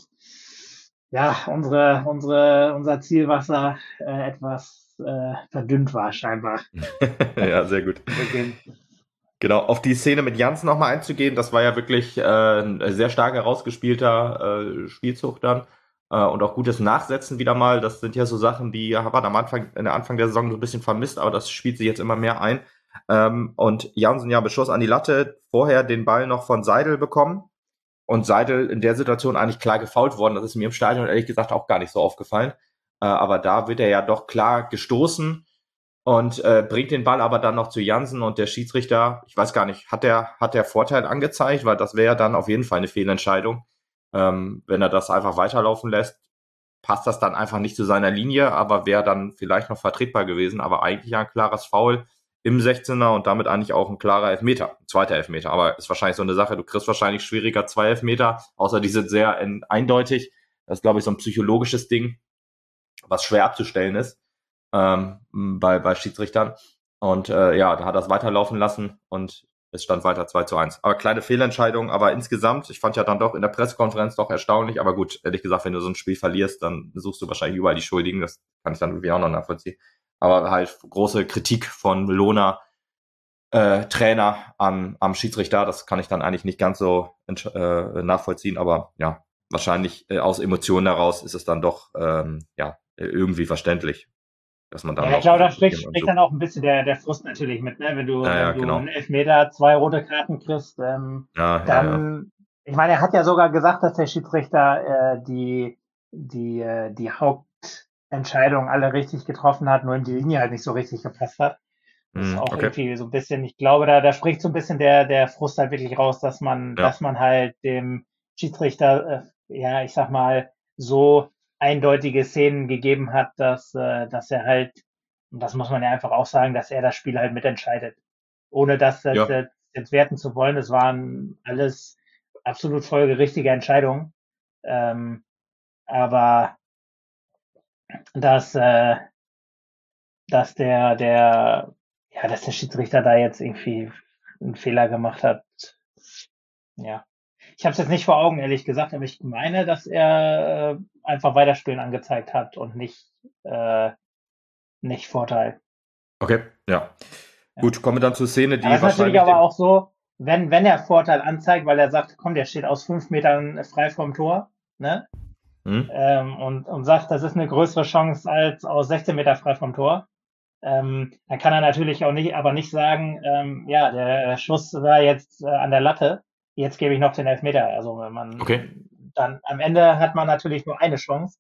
ja, unsere, unsere, unser Zielwasser äh, etwas äh, verdünnt war, scheinbar Ja, sehr gut. zu Beginn. Genau, auf die Szene mit Jansen nochmal einzugehen, das war ja wirklich äh, ein sehr stark herausgespielter äh, Spielzug dann äh, und auch gutes Nachsetzen wieder mal. Das sind ja so Sachen, die hat man am Anfang, in der Anfang der Saison so ein bisschen vermisst, aber das spielt sich jetzt immer mehr ein. Ähm, und Jansen ja Beschuss an die Latte, vorher den Ball noch von Seidel bekommen und Seidel in der Situation eigentlich klar gefoult worden. Das ist mir im Stadion ehrlich gesagt auch gar nicht so aufgefallen. Äh, aber da wird er ja doch klar gestoßen und äh, bringt den Ball aber dann noch zu Jansen und der Schiedsrichter, ich weiß gar nicht, hat der, hat der Vorteil angezeigt, weil das wäre ja dann auf jeden Fall eine Fehlentscheidung. Ähm, wenn er das einfach weiterlaufen lässt, passt das dann einfach nicht zu seiner Linie, aber wäre dann vielleicht noch vertretbar gewesen, aber eigentlich ein klares Foul im sechzehner und damit eigentlich auch ein klarer Elfmeter, ein zweiter Elfmeter, aber ist wahrscheinlich so eine Sache, du kriegst wahrscheinlich schwieriger zwei Elfmeter, außer die sind sehr in, eindeutig, das ist glaube ich so ein psychologisches Ding, was schwer abzustellen ist ähm, bei, bei Schiedsrichtern und äh, ja, da hat er es weiterlaufen lassen und es stand weiter zwei zu eins. Aber kleine Fehlentscheidung, aber insgesamt, ich fand ja dann doch in der Pressekonferenz doch erstaunlich, aber gut, ehrlich gesagt, wenn du so ein Spiel verlierst, dann suchst du wahrscheinlich überall die Schuldigen, das kann ich dann irgendwie auch noch nachvollziehen. Aber halt große Kritik von Lohner äh, Trainer am, am Schiedsrichter, das kann ich dann eigentlich nicht ganz so äh, nachvollziehen, aber ja, wahrscheinlich äh, aus Emotionen heraus ist es dann doch ähm, ja irgendwie verständlich, dass man dann Ja, ich noch glaube, da äh, spricht, und spricht so. dann auch ein bisschen der, der Frust natürlich mit, ne? Wenn du, Ja, ja, wenn du genau. einen Elfmeter, zwei rote Karten kriegst, ähm, Ja, ja, ja. dann, ich meine, er hat ja sogar gesagt, dass der Schiedsrichter äh, die, die, äh, die Hauptentscheidungen alle richtig getroffen hat, nur ihm die Linie halt nicht so richtig gepasst hat. Das ist Hm, auch okay. irgendwie so ein bisschen, ich glaube, da, da spricht so ein bisschen der, der Frust halt wirklich raus, dass man, Ja, dass man halt dem Schiedsrichter, äh, ja, ich sag mal, so eindeutige Szenen gegeben hat, dass, äh, dass er halt, und das muss man ja einfach auch sagen, dass er das Spiel halt mitentscheidet. Ohne das jetzt, ja. jetzt, jetzt werten zu wollen, das waren alles absolut folgerichtige Entscheidungen. Ähm, aber dass, äh, dass der, der, ja, dass der Schiedsrichter da jetzt irgendwie einen Fehler gemacht hat. Ja. Ich habe es jetzt nicht vor Augen, ehrlich gesagt, aber ich meine, dass er äh, einfach Weiterspielen angezeigt hat und nicht, äh, nicht Vorteil. Okay, ja. Ja. Gut, kommen wir dann zur Szene, Aber die es ist natürlich wahrscheinlich aber dem. auch so, wenn, wenn er Vorteil anzeigt, weil er sagt, komm, der steht aus fünf Metern frei vom Tor, ne? Hm? Ähm, und, und sagt, das ist eine größere Chance als aus sechzehn Meter frei vom Tor. Ähm, dann kann er natürlich auch nicht, aber nicht sagen, ähm, ja, der Schuss war jetzt äh, an der Latte, jetzt gebe ich noch den Elfmeter. Also wenn Okay. man dann am Ende hat man natürlich nur eine Chance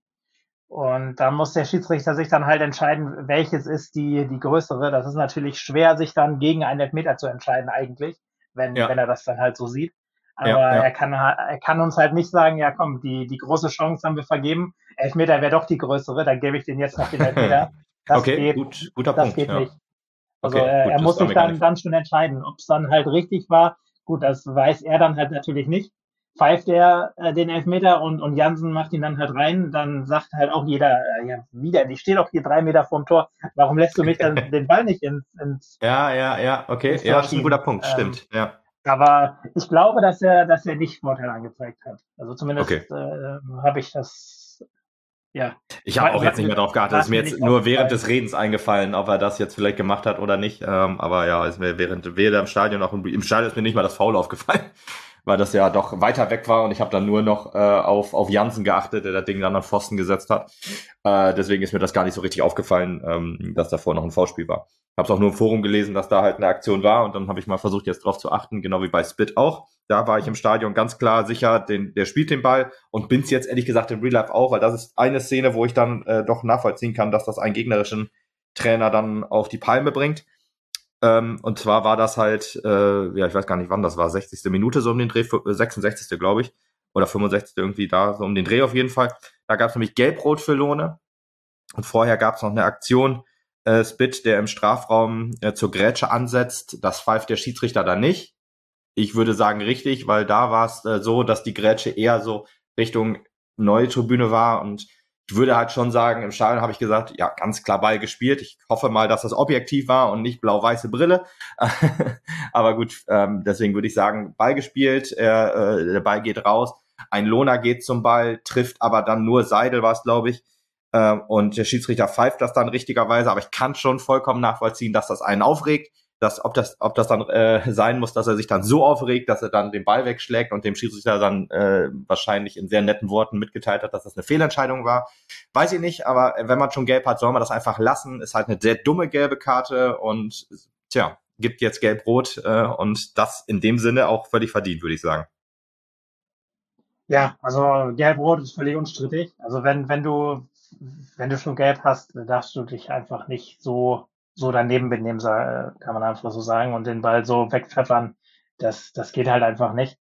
und da muss der Schiedsrichter sich dann halt entscheiden, welches ist die die größere. Das ist natürlich schwer, sich dann gegen einen Elfmeter zu entscheiden eigentlich, wenn wenn Ja, er das dann halt so sieht. Aber ja, er ja. kann er kann uns halt nicht sagen, ja komm, die die große Chance haben wir vergeben, Elfmeter wäre doch die größere, dann gebe ich den jetzt noch den Elfmeter. Das Okay, geht gut, guter das Punkt, geht ja. nicht. Also Okay, er, er gut, das muss war sich mir gar dann, nicht. dann schon entscheiden, ob es dann halt richtig war. Gut, das weiß er dann halt natürlich nicht. Pfeift er äh, den Elfmeter und, und Jansen macht ihn dann halt rein, dann sagt halt auch jeder, äh, ja, wieder, ich stehe doch hier drei Meter vorm Tor, warum lässt du mich dann den Ball nicht ins, ins, Ja, ja, ja, okay. ins Ja, Tor das ist ein guter schieben? Punkt, Ähm, stimmt. Ja. aber ich glaube, dass er, dass er nicht Vorteil angezeigt hat. Also Okay. zumindest äh, habe ich das, ja, Ich habe war, auch jetzt nicht mehr drauf geachtet. war Es ist es mir mir jetzt nicht nur während aufgefallen. des Redens eingefallen, ob er das jetzt vielleicht gemacht hat oder nicht. Ähm, aber ja, ist mir während weder im Stadion noch im, im Stadion ist mir nicht mal das Foul aufgefallen, weil das ja doch weiter weg war und ich habe dann nur noch äh, auf auf Jansen geachtet, der das Ding dann an Pfosten gesetzt hat. Äh, deswegen ist mir das gar nicht so richtig aufgefallen, ähm, dass davor noch ein Foulspiel war. Ich habe es auch nur im Forum gelesen, dass da halt eine Aktion war und dann habe ich mal versucht, jetzt drauf zu achten, genau wie bei Split auch. Da war ich im Stadion ganz klar sicher, den, der spielt den Ball und bin's jetzt ehrlich gesagt im Real Life auch, weil das ist eine Szene, wo ich dann äh, doch nachvollziehen kann, dass das einen gegnerischen Trainer dann auf die Palme bringt. Ähm, und zwar war das halt, äh, ja, ich weiß gar nicht wann das war, sechzigste Minute so um den Dreh, sechsundsechzigste glaube ich, oder fünfundsechzigste irgendwie da, so um den Dreh auf jeden Fall. Da gab es nämlich Gelb-Rot für Lohne und vorher gab es noch eine Aktion, äh, Spit, der im Strafraum äh, zur Grätsche ansetzt. Das pfeift der Schiedsrichter da nicht. Ich würde sagen richtig, weil da war es äh, so, dass die Grätsche eher so Richtung neue Tribüne war und ich würde halt schon sagen, im Stadion habe ich gesagt, ja, ganz klar Ball gespielt. Ich hoffe mal, dass das objektiv war und nicht blau-weiße Brille. Aber gut, ähm, deswegen würde ich sagen, Ball gespielt, er, äh, der Ball geht raus. Ein Lohner geht zum Ball, trifft aber dann nur Seidel, war es, glaube ich. Ähm, und der Schiedsrichter pfeift das dann richtigerweise. Aber ich kann schon vollkommen nachvollziehen, dass das einen aufregt. Dass, ob das, ob das dann äh, sein muss, dass er sich dann so aufregt, dass er dann den Ball wegschlägt und dem Schiedsrichter dann äh, wahrscheinlich in sehr netten Worten mitgeteilt hat, dass das eine Fehlentscheidung war. Weiß ich nicht, aber wenn man schon gelb hat, soll man das einfach lassen. Ist halt eine sehr dumme gelbe Karte und tja, gibt jetzt gelb-rot äh, und das in dem Sinne auch völlig verdient, würde ich sagen. Ja, also Gelb-Rot ist völlig unstrittig. Also wenn, wenn du wenn du schon gelb hast, darfst du dich einfach nicht so, so daneben benehmen, sa- kann man einfach so sagen, und den Ball so wegpfeffern. Das, das geht halt einfach nicht.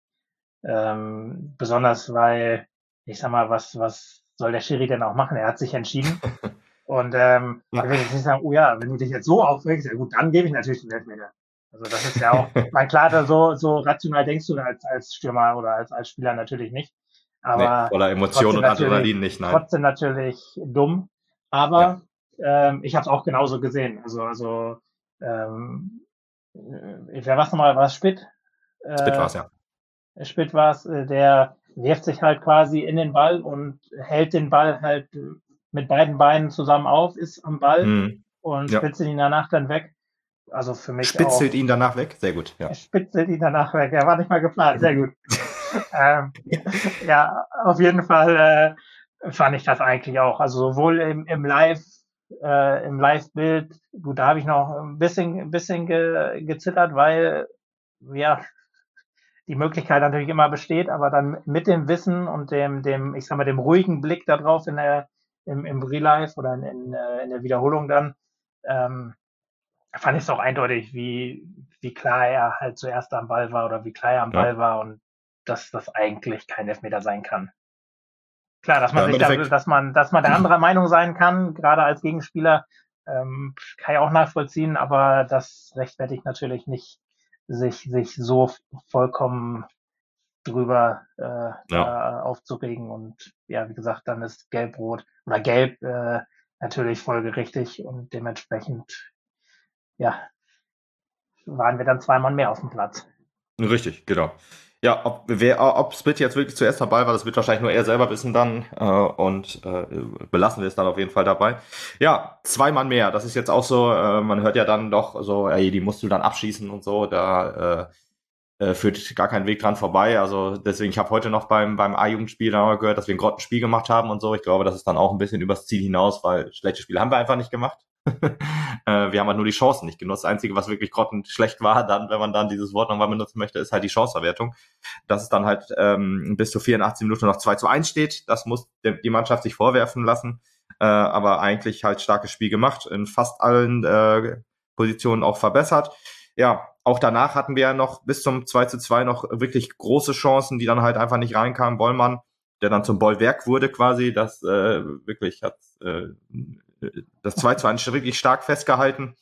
Ähm, besonders weil, ich sag mal, was, was soll der Schiri denn auch machen? Er hat sich entschieden. Und ähm, Ja. er will jetzt nicht sagen, oh ja, wenn du dich jetzt so aufregst, ja gut, dann gebe ich natürlich den Elfmeter. Also das ist ja auch, mein klar, da so, so rational denkst du als, als Stürmer oder als, als Spieler natürlich nicht. Nee, Aber voller Emotion trotzdem und natürlich, Adrenalin nicht, nein. trotzdem natürlich dumm. Ja, Aber ähm, ich habe es auch genauso gesehen. Also, also ähm, äh, wer war's nochmal? War es Spitt? Spit Äh, war's, ja. Spitt war's, äh, der wirft sich halt quasi in den Ball und hält den Ball halt äh, mit beiden Beinen zusammen auf, ist am Ball Mhm. und Ja. spitzelt ihn danach dann weg. Also für mich Spitzelt auch, ihn danach weg? Sehr gut, ja. er spitzelt ihn danach weg. Er war nicht mal geplant. Sehr gut. ähm, ja, auf jeden Fall äh, fand ich das eigentlich auch. Also sowohl im, im Live, äh, im Live-Bild, gut, da habe ich noch ein bisschen, ein bisschen ge, gezittert, weil ja die Möglichkeit natürlich immer besteht, aber dann mit dem Wissen und dem, dem, ich sag mal, dem ruhigen Blick darauf in der, im, im Real-Life oder in, in, äh, in der Wiederholung dann, ähm, fand ich es auch eindeutig, wie, wie klar er halt zuerst am Ball war oder wie klar er am Ja. Ball war und dass das eigentlich kein Elfmeter sein kann. Klar, dass man Ja, im sich da, Endeffekt, dass man, dass man der anderer Meinung sein kann, gerade als Gegenspieler, ähm, kann ich auch nachvollziehen, aber das rechtfertigt natürlich nicht, sich, sich so vollkommen drüber äh, ja. da aufzuregen. Und ja, wie gesagt, dann ist Gelb-Rot oder Gelb äh, natürlich folgerichtig und dementsprechend, ja, waren wir dann zweimal mehr auf dem Platz. Richtig, genau. Ja, ob, wer, ob Split jetzt wirklich zuerst dabei war, das wird wahrscheinlich nur er selber wissen dann. Äh, und äh, belassen wir es dann auf jeden Fall dabei. Ja, zwei Mann mehr. Das ist jetzt auch so, äh, man hört ja dann doch so, ey, die musst du dann abschießen und so. Da äh, äh, führt gar kein Weg dran vorbei. Also deswegen, ich habe heute noch beim, beim A-Jugendspiel gehört, dass wir ein Grottenspiel gemacht haben und so. Ich glaube, das ist dann auch ein bisschen übers Ziel hinaus, weil schlechte Spiele haben wir einfach nicht gemacht. äh, wir haben halt nur die Chancen nicht genutzt. Das Einzige, was wirklich grottenschlecht war, dann, wenn man dann dieses Wort nochmal benutzen möchte, ist halt die Chanceverwertung. Dass es dann halt ähm, bis zu vierundachtzig Minuten noch zwei zu eins steht, das muss die Mannschaft sich vorwerfen lassen. Äh, aber eigentlich halt starkes Spiel gemacht, in fast allen äh, Positionen auch verbessert. Ja, auch danach hatten wir ja noch bis zum zwei zu zwei noch wirklich große Chancen, die dann halt einfach nicht reinkamen. Bollmann, der dann zum Bollwerk wurde quasi, das äh, wirklich hat äh, das zwei zu eins wirklich stark festgehalten.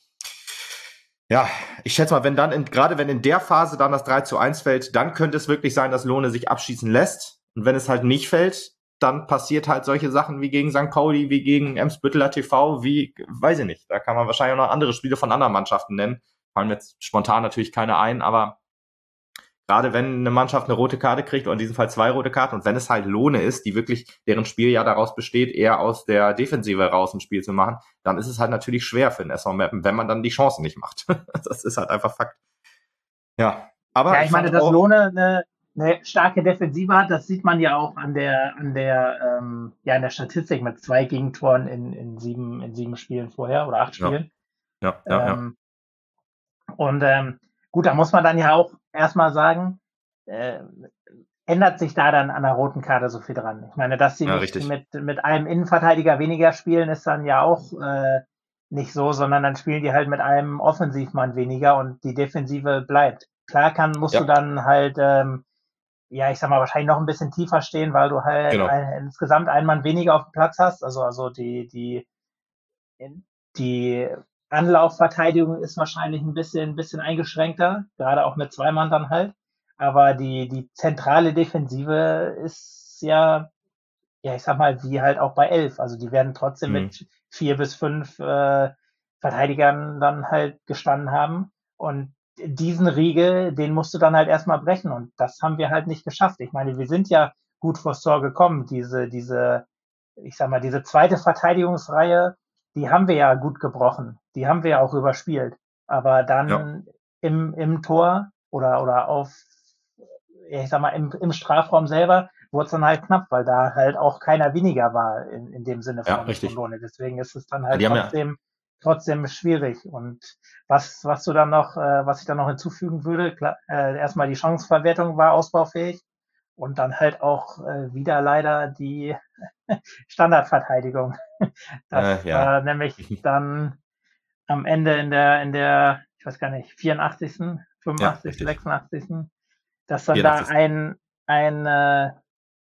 Ja, ich schätze mal, wenn dann, in, gerade wenn in der Phase dann das drei zu eins fällt, dann könnte es wirklich sein, dass Lohne sich abschießen lässt. Und wenn es halt nicht fällt, dann passiert halt solche Sachen wie gegen Sankt Pauli, wie gegen Ems-Bütteler T V, wie, weiß ich nicht. Da kann man wahrscheinlich auch noch andere Spiele von anderen Mannschaften nennen. Fallen mir jetzt spontan natürlich keine ein, aber gerade wenn eine Mannschaft eine rote Karte kriegt, oder in diesem Fall zwei rote Karten, und wenn es halt Lohne ist, die wirklich, deren Spiel ja daraus besteht, eher aus der Defensive raus ein Spiel zu machen, dann ist es halt natürlich schwer für den S V Meppen, wenn man dann die Chancen nicht macht. Das ist halt einfach Fakt. Ja, aber Ja, ich ich meine, fand dass auch, Lohne eine, eine starke Defensive hat, das sieht man ja auch an der, an der, ähm, ja, in der Statistik mit zwei Gegentoren in, in sieben, in sieben Spielen vorher oder acht ja, Spielen. ja, ja, ja, Ähm, und ähm, gut, da muss man dann ja auch erstmal sagen, äh, ändert sich da dann an der roten Karte so viel dran? Ich meine, dass sie ja, nicht richtig. mit, mit einem Innenverteidiger weniger spielen, ist dann ja auch äh, nicht so, sondern dann spielen die halt mit einem Offensivmann weniger und die Defensive bleibt. Klar kann, musst du Ja, dann halt, ähm, ja, ich sag mal, wahrscheinlich noch ein bisschen tiefer stehen, weil du halt genau. ein, insgesamt einen Mann weniger auf dem Platz hast. Also, also die, die, die Anlaufverteidigung ist wahrscheinlich ein bisschen, ein bisschen eingeschränkter, gerade auch mit zwei Mann dann halt. Aber die, die zentrale Defensive ist ja, ja, ich sag mal, wie halt auch bei elf. Also die werden trotzdem Mhm. mit vier bis fünf äh, Verteidigern dann halt gestanden haben. Und diesen Riegel, den musst du dann halt erstmal brechen. Und das haben wir halt nicht geschafft. Ich meine, wir sind ja gut vors Tor gekommen. Diese, diese, ich sag mal, diese zweite Verteidigungsreihe, die haben wir ja gut gebrochen. Die haben wir ja auch überspielt. Aber Ja, dann im, im Tor oder, oder auf, ich sag mal, im, im Strafraum selber wurde es dann halt knapp, weil da halt auch keiner weniger war in, in dem Sinne ja, von, von richtig. Lohne. Deswegen ist es dann Ja, halt die haben ja, trotzdem, trotzdem schwierig. Und was, was du dann noch, äh, was ich dann noch hinzufügen würde, klar, äh, erstmal die Chancenverwertung war ausbaufähig. Und dann halt auch äh, wieder leider die Standardverteidigung. Das Äh, ja. äh, nämlich dann am Ende in der, in der, ich weiß gar nicht, vierundachtzigsten, Ja, fünfundachtzigsten, richtig. sechsundachtzigsten, dass dann da vierundachtzig. ein, ein, äh,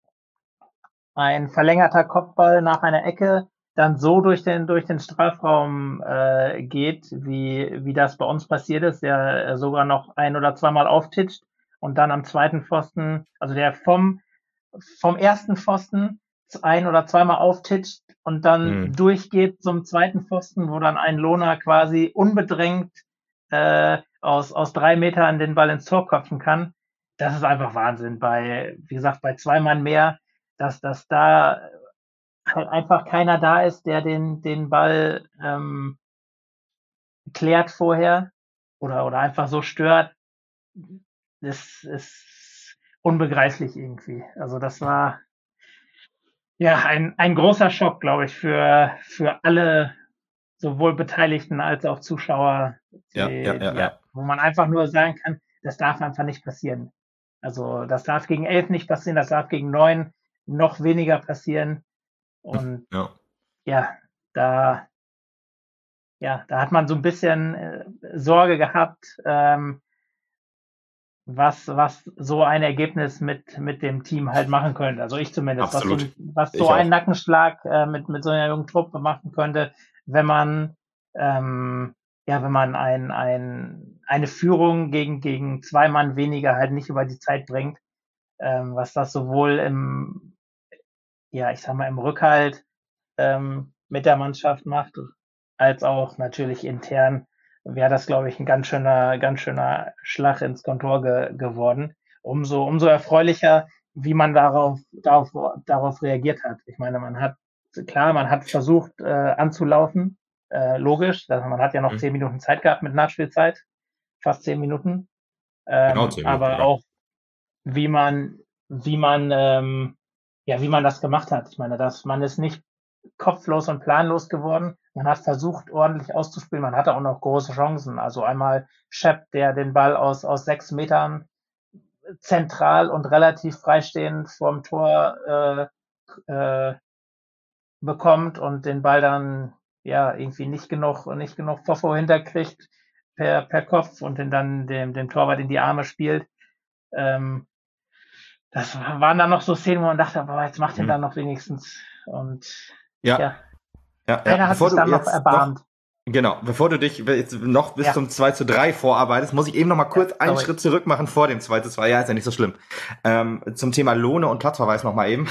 ein verlängerter Kopfball nach einer Ecke dann so durch den, durch den Strafraum äh, geht, wie, wie das bei uns passiert ist, der äh, sogar noch ein oder zweimal auftitscht und dann am zweiten Pfosten, also der vom, vom ersten Pfosten ein oder zweimal auftitscht und dann Mhm. durchgeht zum zweiten Pfosten, wo dann ein Lohner quasi unbedrängt äh, aus, aus drei Metern den Ball ins Tor köpfen kann. Das ist einfach Wahnsinn. Bei, wie gesagt, bei zwei Mann mehr, dass, dass da halt einfach keiner da ist, der den, den Ball ähm, klärt vorher oder, oder einfach so stört. Das ist unbegreiflich irgendwie. Also das war ja ein, ein großer Schock, glaube ich, für, für alle sowohl Beteiligten als auch Zuschauer, Ja, ja, die, ja, die, ja. wo man einfach nur sagen kann, das darf einfach nicht passieren. Also das darf gegen elf nicht passieren, das darf gegen neun noch weniger passieren. Und Ja. ja, da, ja, da hat man so ein bisschen äh, Sorge gehabt, ähm, was, was so ein Ergebnis mit, mit dem Team halt machen könnte. Also ich zumindest, was so, Absolut. ein, was so Ich ein auch. Nackenschlag äh, mit, mit so einer jungen Truppe machen könnte, wenn man, ähm, ja, wenn man ein, ein, eine Führung gegen, gegen zwei Mann weniger halt nicht über die Zeit bringt, ähm, was das sowohl im, ja, ich sag mal, im Rückhalt ähm, mit der Mannschaft macht, als auch natürlich intern wäre das, glaube ich, ein ganz schöner, ganz schöner Schlag ins Kontor ge geworden. Umso, umso erfreulicher, wie man darauf, darauf, darauf reagiert hat. Ich meine, man hat, klar, man hat versucht äh, anzulaufen, äh, logisch. Also man hat ja noch Mhm. zehn Minuten Zeit gehabt mit Nachspielzeit, fast zehn Minuten. Genau Ähm, zehn Minuten aber sogar. auch, wie man, wie man, ähm, ja, wie man das gemacht hat. Ich meine, dass man ist nicht kopflos und planlos geworden. Man hat versucht, ordentlich auszuspielen. Man hatte auch noch große Chancen. Also einmal Shep, der den Ball aus, aus sechs Metern zentral und relativ freistehend vorm Tor äh, äh, bekommt und den Ball dann ja irgendwie nicht genug, nicht genug Pfeffo hinterkriegt per, per Kopf und den dann dem, dem Torwart in die Arme spielt. Ähm, das waren dann noch so Szenen, wo man dachte, boah, jetzt macht den Mhm. dann noch wenigstens. Und Ja, ja, ja, ja. einer hat Bevor sich du dann noch jetzt noch erbarmt. Genau, bevor du dich jetzt noch bis Ja, zum zwei zu drei vorarbeitest, muss ich eben noch mal ja, kurz einen sorry. Schritt zurück machen vor dem zwei zu zwei. Ja, ist ja nicht so schlimm. Ähm, zum Thema Lohne und Platzverweis noch mal eben.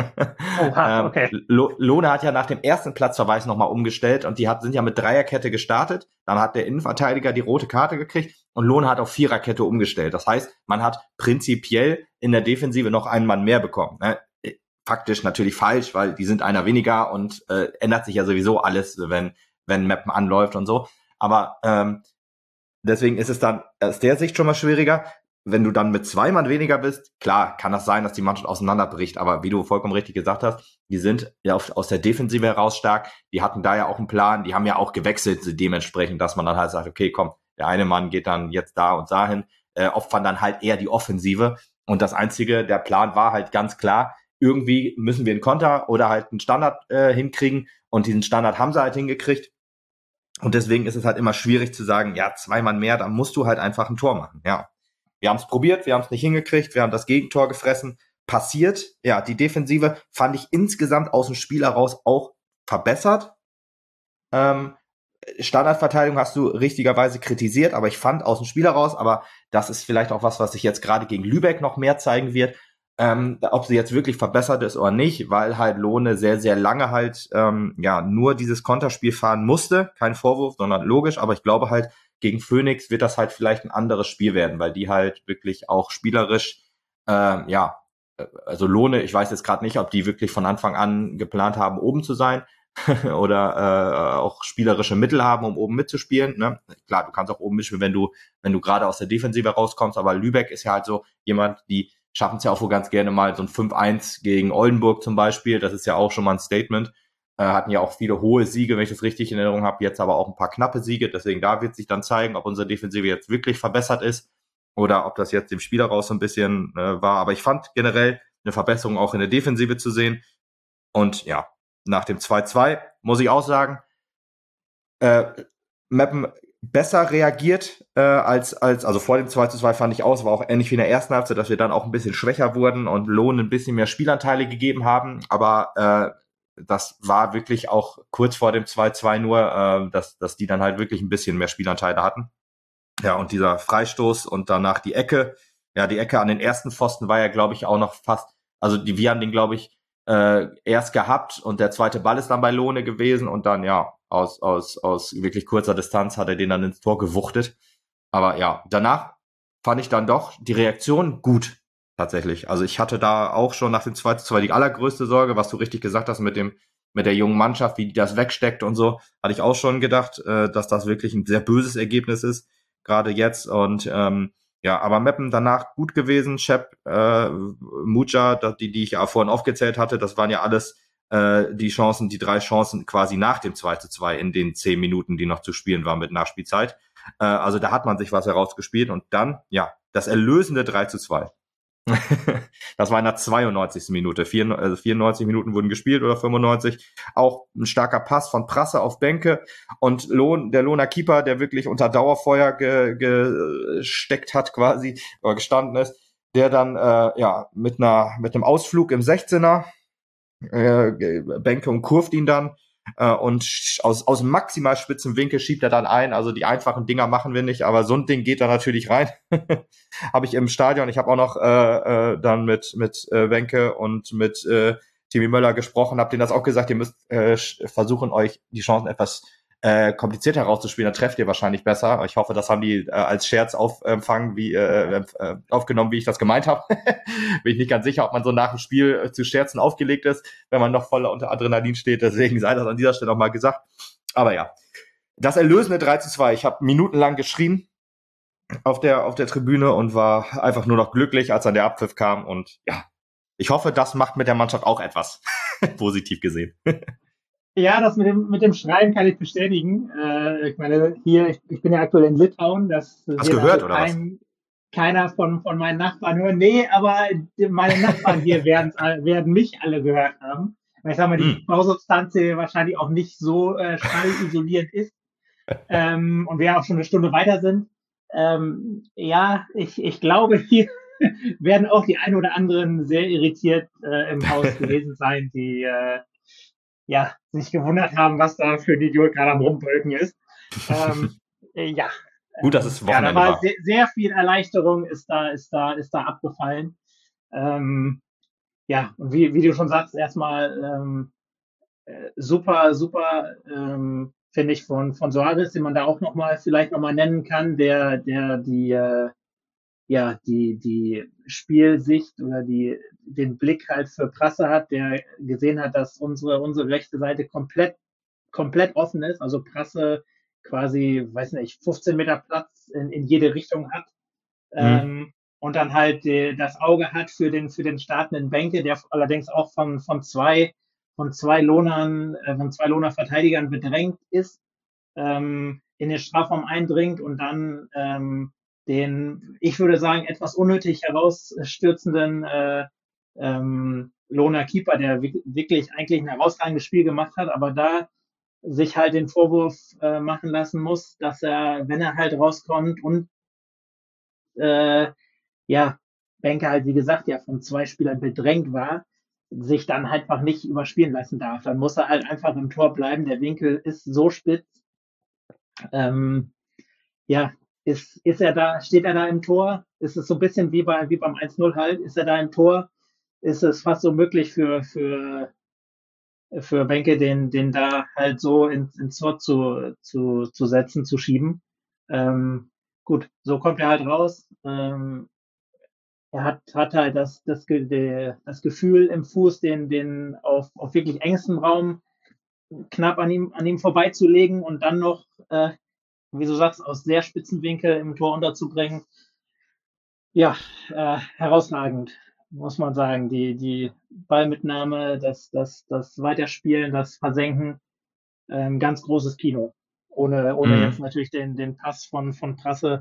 Oha, ähm, okay. Lo- Lohne hat ja nach dem ersten Platzverweis noch mal umgestellt und die hat, sind ja mit Dreierkette gestartet. Dann hat der Innenverteidiger die rote Karte gekriegt und Lohne hat auf Viererkette umgestellt. Das heißt, man hat prinzipiell in der Defensive noch einen Mann mehr bekommen. Ne? Faktisch natürlich falsch, weil die sind einer weniger und äh, ändert sich ja sowieso alles, wenn wenn Mappen anläuft und so. Aber ähm, deswegen ist es dann aus der Sicht schon mal schwieriger. Wenn du dann mit zwei Mann weniger bist, klar, kann das sein, dass die Mannschaft auseinanderbricht. Aber wie du vollkommen richtig gesagt hast, die sind ja auf, aus der Defensive heraus stark. Die hatten da ja auch einen Plan. Die haben ja auch gewechselt dementsprechend, dass man dann halt sagt, okay, komm, der eine Mann geht dann jetzt da und dahin. Äh, opfern dann halt eher die Offensive. Und das Einzige, der Plan war halt ganz klar, irgendwie müssen wir einen Konter oder halt einen Standard äh, hinkriegen. Und diesen Standard haben sie halt hingekriegt. Und deswegen ist es halt immer schwierig zu sagen, ja, zwei Mann mehr, dann musst du halt einfach ein Tor machen. Ja, wir haben es probiert, wir haben es nicht hingekriegt, wir haben das Gegentor gefressen. Passiert, ja, die Defensive fand ich insgesamt aus dem Spiel heraus auch verbessert. Ähm, Standardverteidigung hast du richtigerweise kritisiert, aber ich fand aus dem Spiel heraus, aber das ist vielleicht auch was, was sich jetzt gerade gegen Lübeck noch mehr zeigen wird, ähm, ob sie jetzt wirklich verbessert ist oder nicht, weil halt Lohne sehr, sehr lange halt ähm, ja nur dieses Konterspiel fahren musste. Kein Vorwurf, sondern logisch, aber ich glaube halt, gegen Phoenix wird das halt vielleicht ein anderes Spiel werden, weil die halt wirklich auch spielerisch, äh, ja, also Lohne, ich weiß jetzt gerade nicht, ob die wirklich von Anfang an geplant haben, oben zu sein, oder äh, auch spielerische Mittel haben, um oben mitzuspielen. Ne? Klar, du kannst auch oben mitspielen, wenn du, wenn du gerade aus der Defensive rauskommst, aber Lübeck ist ja halt so jemand, die schaffen es ja auch wohl ganz gerne mal so ein fünf eins gegen Oldenburg zum Beispiel. Das ist ja auch schon mal ein Statement. Äh, hatten ja auch viele hohe Siege, wenn ich das richtig in Erinnerung habe, jetzt aber auch ein paar knappe Siege. Deswegen da wird sich dann zeigen, ob unsere Defensive jetzt wirklich verbessert ist. oder ob das jetzt dem Spieler raus so ein bisschen äh, war. Aber ich fand generell eine Verbesserung auch in der Defensive zu sehen. Und ja, nach dem zwei zwei muss ich auch sagen, äh, Meppen besser reagiert äh, als, als, also vor dem zwei zu zwei fand ich aus, war auch ähnlich wie in der ersten Halbzeit, dass wir dann auch ein bisschen schwächer wurden und Lohn ein bisschen mehr Spielanteile gegeben haben, aber äh, das war wirklich auch kurz vor dem zwei zwei nur, äh, dass, dass die dann halt wirklich ein bisschen mehr Spielanteile hatten. Ja, und dieser Freistoß und danach die Ecke, ja, die Ecke an den ersten Pfosten war ja, glaube ich, auch noch fast, also die, wir haben den, glaube ich, äh, erst gehabt und der zweite Ball ist dann bei Lohne gewesen und dann, ja, aus, aus, aus wirklich kurzer Distanz hat er den dann ins Tor gewuchtet. Aber ja, danach fand ich dann doch die Reaktion gut, tatsächlich. Also ich hatte da auch schon nach dem zwei zu zwei die allergrößte Sorge, was du richtig gesagt hast mit dem, mit der jungen Mannschaft, wie die das wegsteckt und so, hatte ich auch schon gedacht, äh, dass das wirklich ein sehr böses Ergebnis ist, gerade jetzt. Und ähm, ja, aber Meppen danach gut gewesen. Shep, äh, Muja, die, die ich ja vorhin aufgezählt hatte, das waren ja alles äh, die Chancen, die drei Chancen quasi nach dem zwei zu zwei in den zehn Minuten, die noch zu spielen waren mit Nachspielzeit. Äh, also da hat man sich was herausgespielt und dann, ja, das erlösende drei zu zwei. Das war in der zweiundneunzigsten Minute. Vier, also vierundneunzig Minuten wurden gespielt oder fünfundneunzig. Auch ein starker Pass von Prasse auf Benke und Lohn, der Lohner Keeper, der wirklich unter Dauerfeuer ge, gesteckt hat quasi oder gestanden ist, der dann äh, ja mit einer mit einem Ausflug im sechzehner äh, Benke umkurvt ihn dann äh, und aus aus maximal spitzen Winkel schiebt er dann ein. Also die einfachen Dinger machen wir nicht, aber so ein Ding geht da natürlich rein. Habe ich im Stadion. Ich habe auch noch äh, äh, dann mit mit äh, Benke und mit äh, Timmy Möller gesprochen, habe denen das auch gesagt, ihr müsst äh, versuchen, euch die Chancen etwas äh, komplizierter herauszuspielen, dann trefft ihr wahrscheinlich besser. Ich hoffe, das haben die äh, als Scherz aufempfangen, wie äh, äh, aufgenommen, wie ich das gemeint habe. Bin ich nicht ganz sicher, ob man so nach dem Spiel äh, zu Scherzen aufgelegt ist, wenn man noch voller unter Adrenalin steht. Deswegen sei das an dieser Stelle auch mal gesagt. Aber ja, das erlösende drei zu zwei. Ich habe minutenlang geschrien auf der auf der Tribüne und war einfach nur noch glücklich, als dann der Abpfiff kam. Und ja, ich hoffe, das macht mit der Mannschaft auch etwas. Positiv gesehen. Ja, das mit dem, mit dem Schreien kann ich bestätigen. Äh, ich meine, hier, ich, ich bin ja aktuell in Litauen. Das Hast du gehört, oder was? Keiner von, von meinen Nachbarn hören. Nee, aber meine Nachbarn hier werden, werden mich alle gehört haben. Weil ich sag mal, die hm. Bausubstanz hier wahrscheinlich auch nicht so äh, schallisolierend ist. ähm, und wir auch schon eine Stunde weiter sind. Ähm, ja, ich, ich glaube, hier werden auch die ein oder anderen sehr irritiert äh, im Haus gewesen sein, die äh, ja, sich gewundert haben, was da für ein Idiot gerade am Rumpölken ist. Ähm, äh, ja. Gut, dass es Wochenende ja, da war. war. Sehr, sehr viel Erleichterung ist da, ist da, ist da abgefallen. Ähm, ja, und wie, wie du schon sagst, erstmal ähm, äh, super, super, ähm, finde ich, von, von Soares, den man da auch nochmal, vielleicht nochmal nennen kann, der, der, die, äh, ja, die, die Spielsicht oder die, den Blick halt für Prasse hat, der gesehen hat, dass unsere, unsere rechte Seite komplett, komplett offen ist, also Prasse quasi, weiß nicht, fünfzehn Meter Platz in, in jede Richtung hat, mhm. ähm, und dann halt die, das Auge hat für den, für den startenden Benke, der allerdings auch von, von zwei, von zwei Lohnern, äh, von zwei Lohner Verteidigern bedrängt ist, ähm, in den Strafraum eindringt und dann, ähm, den, ich würde sagen, etwas unnötig herausstürzenden äh, ähm, Lohner Keeper, der wirklich eigentlich ein herausragendes Spiel gemacht hat, aber da sich halt den Vorwurf äh, machen lassen muss, dass er, wenn er halt rauskommt und äh, ja, Benke halt, wie gesagt, ja von zwei Spielern bedrängt war, sich dann einfach nicht überspielen lassen darf. Dann muss er halt einfach im Tor bleiben. Der Winkel ist so spitz. Ähm, ja, Ist, ist er da, steht er da im Tor? Ist es so ein bisschen wie, bei, wie beim eins null halt? Ist er da im Tor? Ist es fast so möglich für, für, für Benke, den, den da halt so ins, ins Tor zu, zu, zu setzen, zu schieben? Ähm, gut, so kommt er halt raus. Ähm, er hat, hat halt das, das, das Gefühl im Fuß, den, den auf, auf wirklich engstem Raum knapp an ihm, an ihm vorbeizulegen und dann noch äh, wie du sagst, aus sehr spitzen Winkel im Tor unterzubringen. Ja, äh, herausragend, muss man sagen. Die, die Ballmitnahme, das, das, das Weiterspielen, das Versenken, ähm, ganz großes Kino. Ohne, ohne mhm. jetzt natürlich den, den Pass von, von Prasse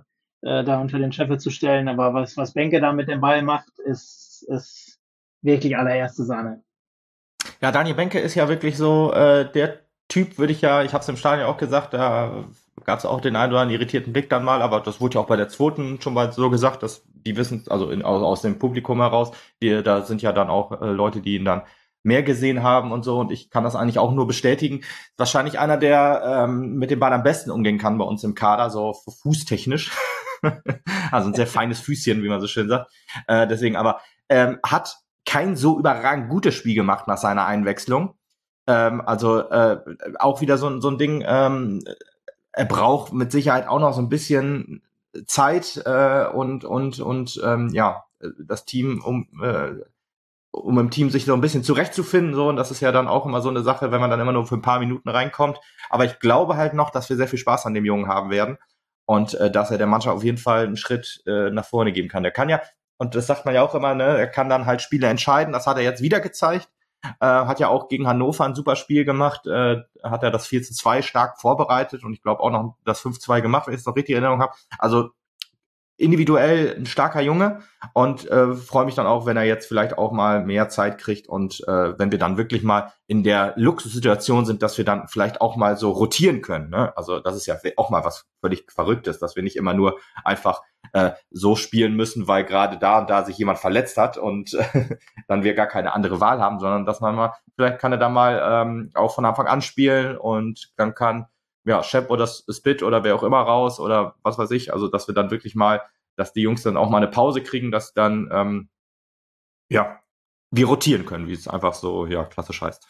äh, da unter den Scheffel zu stellen. Aber was, was Benke da mit dem Ball macht, ist, ist wirklich allererste Sahne. Ja, Daniel Benke ist ja wirklich so äh, der Typ, würde ich ja, ich habe es im Stadion auch gesagt, da gab es auch den einen oder anderen irritierten Blick dann mal, aber das wurde ja auch bei der zweiten schon mal so gesagt, dass die wissen, also in, aus, aus dem Publikum heraus, die, da sind ja dann auch äh, Leute, die ihn dann mehr gesehen haben und so, und ich kann das eigentlich auch nur bestätigen. Wahrscheinlich einer, der ähm, mit dem Ball am besten umgehen kann bei uns im Kader, so fußtechnisch. Also ein sehr feines Füßchen, wie man so schön sagt. Äh, deswegen aber ähm, hat kein so überragend gutes Spiel gemacht nach seiner Einwechslung. Ähm, also äh, auch wieder so, so ein Ding, ähm, er braucht mit Sicherheit auch noch so ein bisschen Zeit äh, und und und ähm, ja, das Team, um äh, um im Team sich so ein bisschen zurechtzufinden, so, und das ist ja dann auch immer so eine Sache, wenn man dann immer nur für ein paar Minuten reinkommt. Aber ich glaube halt noch, dass wir sehr viel Spaß an dem Jungen haben werden und äh, dass er der Mannschaft auf jeden Fall einen Schritt äh, nach vorne geben kann. Der kann ja, und das sagt man ja auch immer, ne, er kann dann halt Spiele entscheiden. Das hat er jetzt wieder gezeigt. Äh, hat ja auch gegen Hannover ein super Spiel gemacht. Äh, hat er das vier zu zwei stark vorbereitet und ich glaube auch noch das fünf zu zwei gemacht, wenn ich es noch richtig in Erinnerung habe. Also individuell ein starker Junge und äh, freue mich dann auch, wenn er jetzt vielleicht auch mal mehr Zeit kriegt und äh, wenn wir dann wirklich mal in der Luxussituation sind, dass wir dann vielleicht auch mal so rotieren können. Ne? Also das ist ja auch mal was völlig Verrücktes, dass wir nicht immer nur einfach äh, so spielen müssen, weil gerade da und da sich jemand verletzt hat und äh, dann wir gar keine andere Wahl haben, sondern dass man mal, vielleicht kann er da mal ähm, auch von Anfang an spielen und dann kann ja, Shep oder Spit oder wer auch immer raus oder was weiß ich, also dass wir dann wirklich mal, dass die Jungs dann auch mal eine Pause kriegen, dass dann, ähm, ja, wir rotieren können, wie es einfach so, ja, klassisch heißt.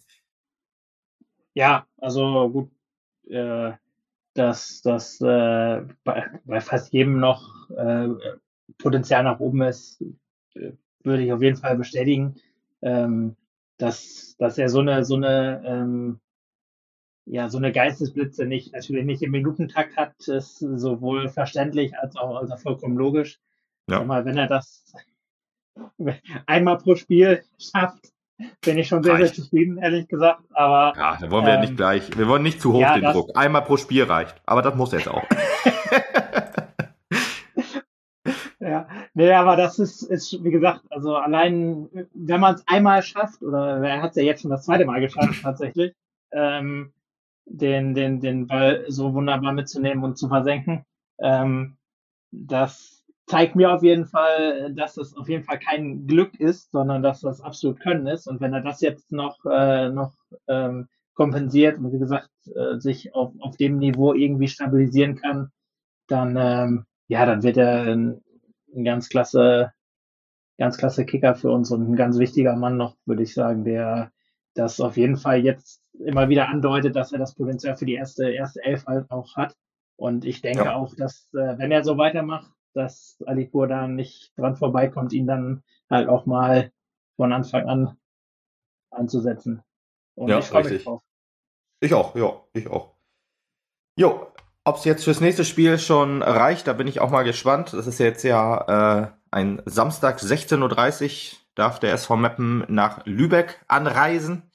Ja, also gut, äh, dass das äh, bei, bei fast jedem noch äh, Potenzial nach oben ist, äh, würde ich auf jeden Fall bestätigen. Ähm, dass, dass er so eine, so eine ähm, ja, so eine Geistesblitze nicht, natürlich nicht im Minutentakt hat, ist sowohl verständlich als auch also vollkommen logisch. Ich sag Ja, mal, wenn er das einmal pro Spiel schafft, bin ich schon sehr, sehr reicht. zufrieden, ehrlich gesagt. Aber Ja, da wollen wir nicht ähm, gleich, wir wollen nicht zu hoch ja, den das, Druck. Einmal pro Spiel reicht, aber das muss jetzt auch. ja, nee, aber das ist, ist, wie gesagt, also allein, wenn man es einmal schafft, oder er hat es ja jetzt schon das zweite Mal geschafft, tatsächlich, ähm, den, den, den Ball so wunderbar mitzunehmen und zu versenken, ähm, das zeigt mir auf jeden Fall, dass das auf jeden Fall kein Glück ist, sondern dass das absolut Können ist. Und wenn er das jetzt noch, äh, noch ähm, kompensiert und wie gesagt, äh, sich auf, auf dem Niveau irgendwie stabilisieren kann, dann, ähm, ja, dann wird er ein, ein ganz klasse, ganz klasse Kicker für uns und ein ganz wichtiger Mann noch, würde ich sagen, der das auf jeden Fall jetzt immer wieder andeutet, dass er das Potenzial für die erste, erste Elf halt auch hat. Und ich denke Ja, auch, dass, äh, wenn er so weitermacht, dass Alipur da nicht dran vorbeikommt, ihn dann halt auch mal von Anfang an anzusetzen. Und ja, ich freue mich richtig. drauf. Ich auch, ja, ich auch. Jo, ob es jetzt fürs nächste Spiel schon reicht, da bin ich auch mal gespannt. Das ist jetzt ja äh, ein Samstag, sechzehn Uhr dreißig, darf der S V Meppen nach Lübeck anreisen.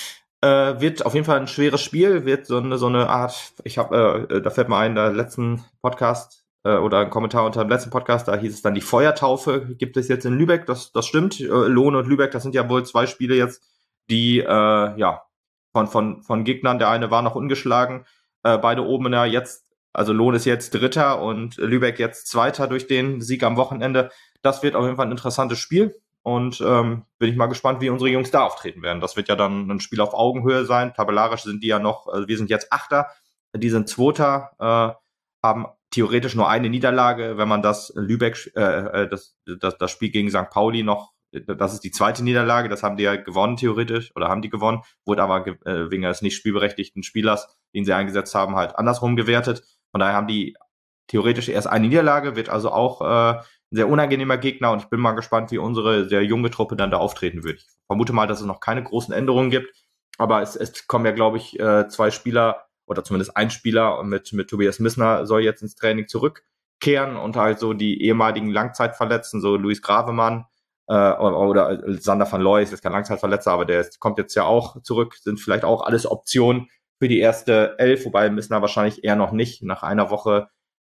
Äh, wird auf jeden Fall ein schweres Spiel, wird so eine, so eine Art, ich habe, äh, da fällt mir ein, der letzten Podcast äh, oder ein Kommentar unter dem letzten Podcast, da hieß es dann, die Feuertaufe gibt es jetzt in Lübeck, das, das stimmt. Äh, Lohn und Lübeck, das sind ja wohl zwei Spiele jetzt, die, äh, ja, von, von, von Gegnern, der eine war noch ungeschlagen, äh, beide oben in der jetzt, also Lohn ist jetzt Dritter und Lübeck jetzt Zweiter durch den Sieg am Wochenende. Das wird auf jeden Fall ein interessantes Spiel. Und ähm, bin ich mal gespannt, wie unsere Jungs da auftreten werden. Das wird ja dann ein Spiel auf Augenhöhe sein. Tabellarisch sind die ja noch, also wir sind jetzt Achter, die sind Zweiter, äh, haben theoretisch nur eine Niederlage. Wenn man das Lübeck, äh, das, das, das Spiel gegen Sankt Pauli noch, das ist die zweite Niederlage, das haben die ja gewonnen theoretisch, oder haben die gewonnen, wurde aber äh, wegen des nicht spielberechtigten Spielers, den sie eingesetzt haben, halt andersrum gewertet. Von daher haben die theoretisch erst eine Niederlage, wird also auch äh, ein sehr unangenehmer Gegner und ich bin mal gespannt, wie unsere sehr junge Truppe dann da auftreten wird. Ich vermute mal, dass es noch keine großen Änderungen gibt, aber es, es kommen ja, glaube ich, äh, zwei Spieler oder zumindest ein Spieler mit, mit Tobias Missner soll jetzt ins Training zurückkehren und halt so die ehemaligen Langzeitverletzten, so Luis Gravemann äh, oder, oder Sander van Looy, ist kein Langzeitverletzer, aber der ist, kommt jetzt ja auch zurück, sind vielleicht auch alles Optionen für die erste Elf, wobei Missner wahrscheinlich eher noch nicht. Nach einer Woche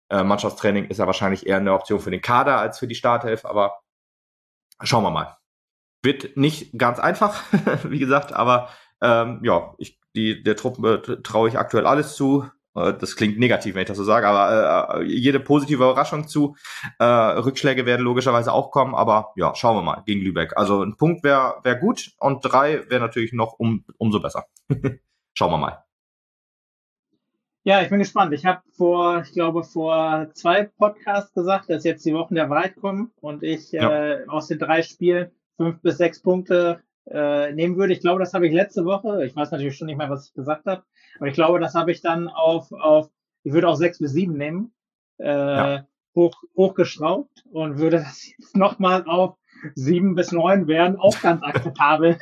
Äh, Mannschaftstraining ist ja wahrscheinlich eher eine Option für den Kader als für die Startelf, aber schauen wir mal. Wird nicht ganz einfach, wie gesagt, aber ähm, ja, ich, die, der Truppe äh, traue ich aktuell alles zu. Äh, das klingt negativ, wenn ich das so sage, aber äh, jede positive Überraschung zu. Äh, Rückschläge werden logischerweise auch kommen, aber ja, schauen wir mal gegen Lübeck. Also ein Punkt wäre wär gut und drei wäre natürlich noch um, umso besser. Schauen wir mal. Ja, ich bin gespannt. Ich habe vor, ich glaube, vor zwei Podcasts gesagt, dass jetzt die Wochen der Wahrheit kommen und ich Ja. äh, aus den drei Spielen fünf bis sechs Punkte äh, nehmen würde. Ich glaube, das habe ich letzte Woche. Ich weiß natürlich schon nicht mehr, was ich gesagt habe, aber ich glaube, das habe ich dann auf, auf, ich würde auch sechs bis sieben nehmen, äh, Ja. hoch, hochgeschraubt und würde das jetzt nochmal auf sieben bis neun werden, auch ganz akzeptabel.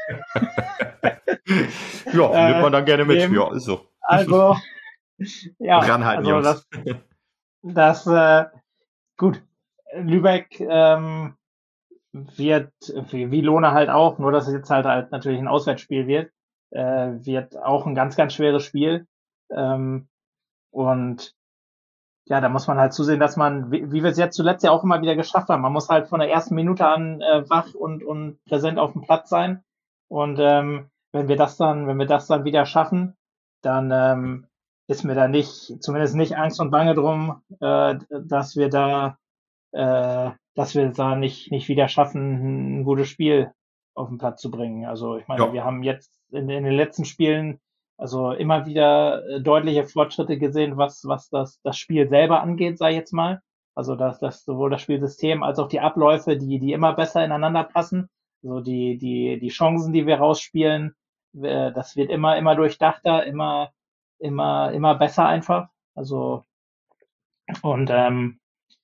Ja, nimmt man dann gerne mit. nehmen. Ja, ist so. Also, ja, Ranhalten, also Jungs. das, das äh, gut. Lübeck ähm, wird, wie, wie Lohne halt auch, nur dass es jetzt halt, halt natürlich ein Auswärtsspiel wird, äh, wird auch ein ganz, ganz schweres Spiel. Ähm, und ja, da muss man halt zusehen, dass man, wie, wie wir es jetzt zuletzt ja auch immer wieder geschafft haben, man muss halt von der ersten Minute an äh, wach und, und präsent auf dem Platz sein. Und ähm, wenn wir das dann, wenn wir das dann wieder schaffen, dann ähm, ist mir da nicht, zumindest nicht Angst und Bange drum, äh, dass wir da, äh, dass wir da nicht, nicht wieder schaffen, ein gutes Spiel auf den Platz zu bringen. Also ich meine, Ja. wir haben jetzt in, in den letzten Spielen also immer wieder äh, deutliche Fortschritte gesehen, was, was das, das Spiel selber angeht, sei jetzt mal. Also dass das sowohl das Spielsystem als auch die Abläufe, die, die immer besser ineinander passen. Also die, die, die Chancen, die wir rausspielen, äh, das wird immer, immer durchdachter, immer, immer, immer besser einfach. Also und ähm,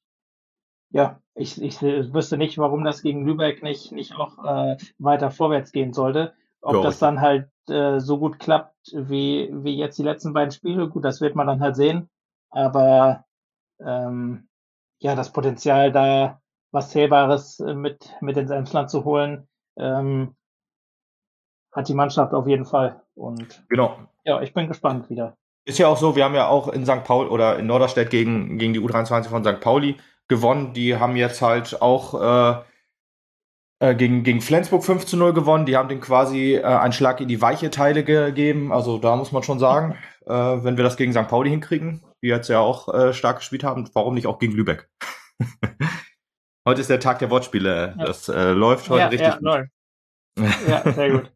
ja, ich, ich wüsste nicht, warum das gegen Lübeck nicht, nicht auch äh, weiter vorwärts gehen sollte. Ob Ja, das richtig. dann halt äh, so gut klappt wie, wie jetzt die letzten beiden Spiele, gut, das wird man dann halt sehen. Aber ähm, ja, das Potenzial da, was Zählbares äh, mit, mit ins Emsland zu holen, ähm, hat die Mannschaft auf jeden Fall. Und Genau. ja, ich bin gespannt wieder. Ist ja auch so, wir haben ja auch in Sankt Paul oder in Norderstedt gegen, gegen die U dreiundzwanzig von Sankt Pauli gewonnen. Die haben jetzt halt auch äh, äh, gegen, gegen Flensburg fünf zu null gewonnen. Die haben den quasi äh, einen Schlag in die weiche Teile gegeben. Also da muss man schon sagen, äh, wenn wir das gegen Sankt Pauli hinkriegen, die jetzt ja auch äh, stark gespielt haben, warum nicht auch gegen Lübeck? Heute ist der Tag der Wortspiele. Ja, Das äh, läuft heute ja, richtig ja, gut. lol. Ja, sehr gut.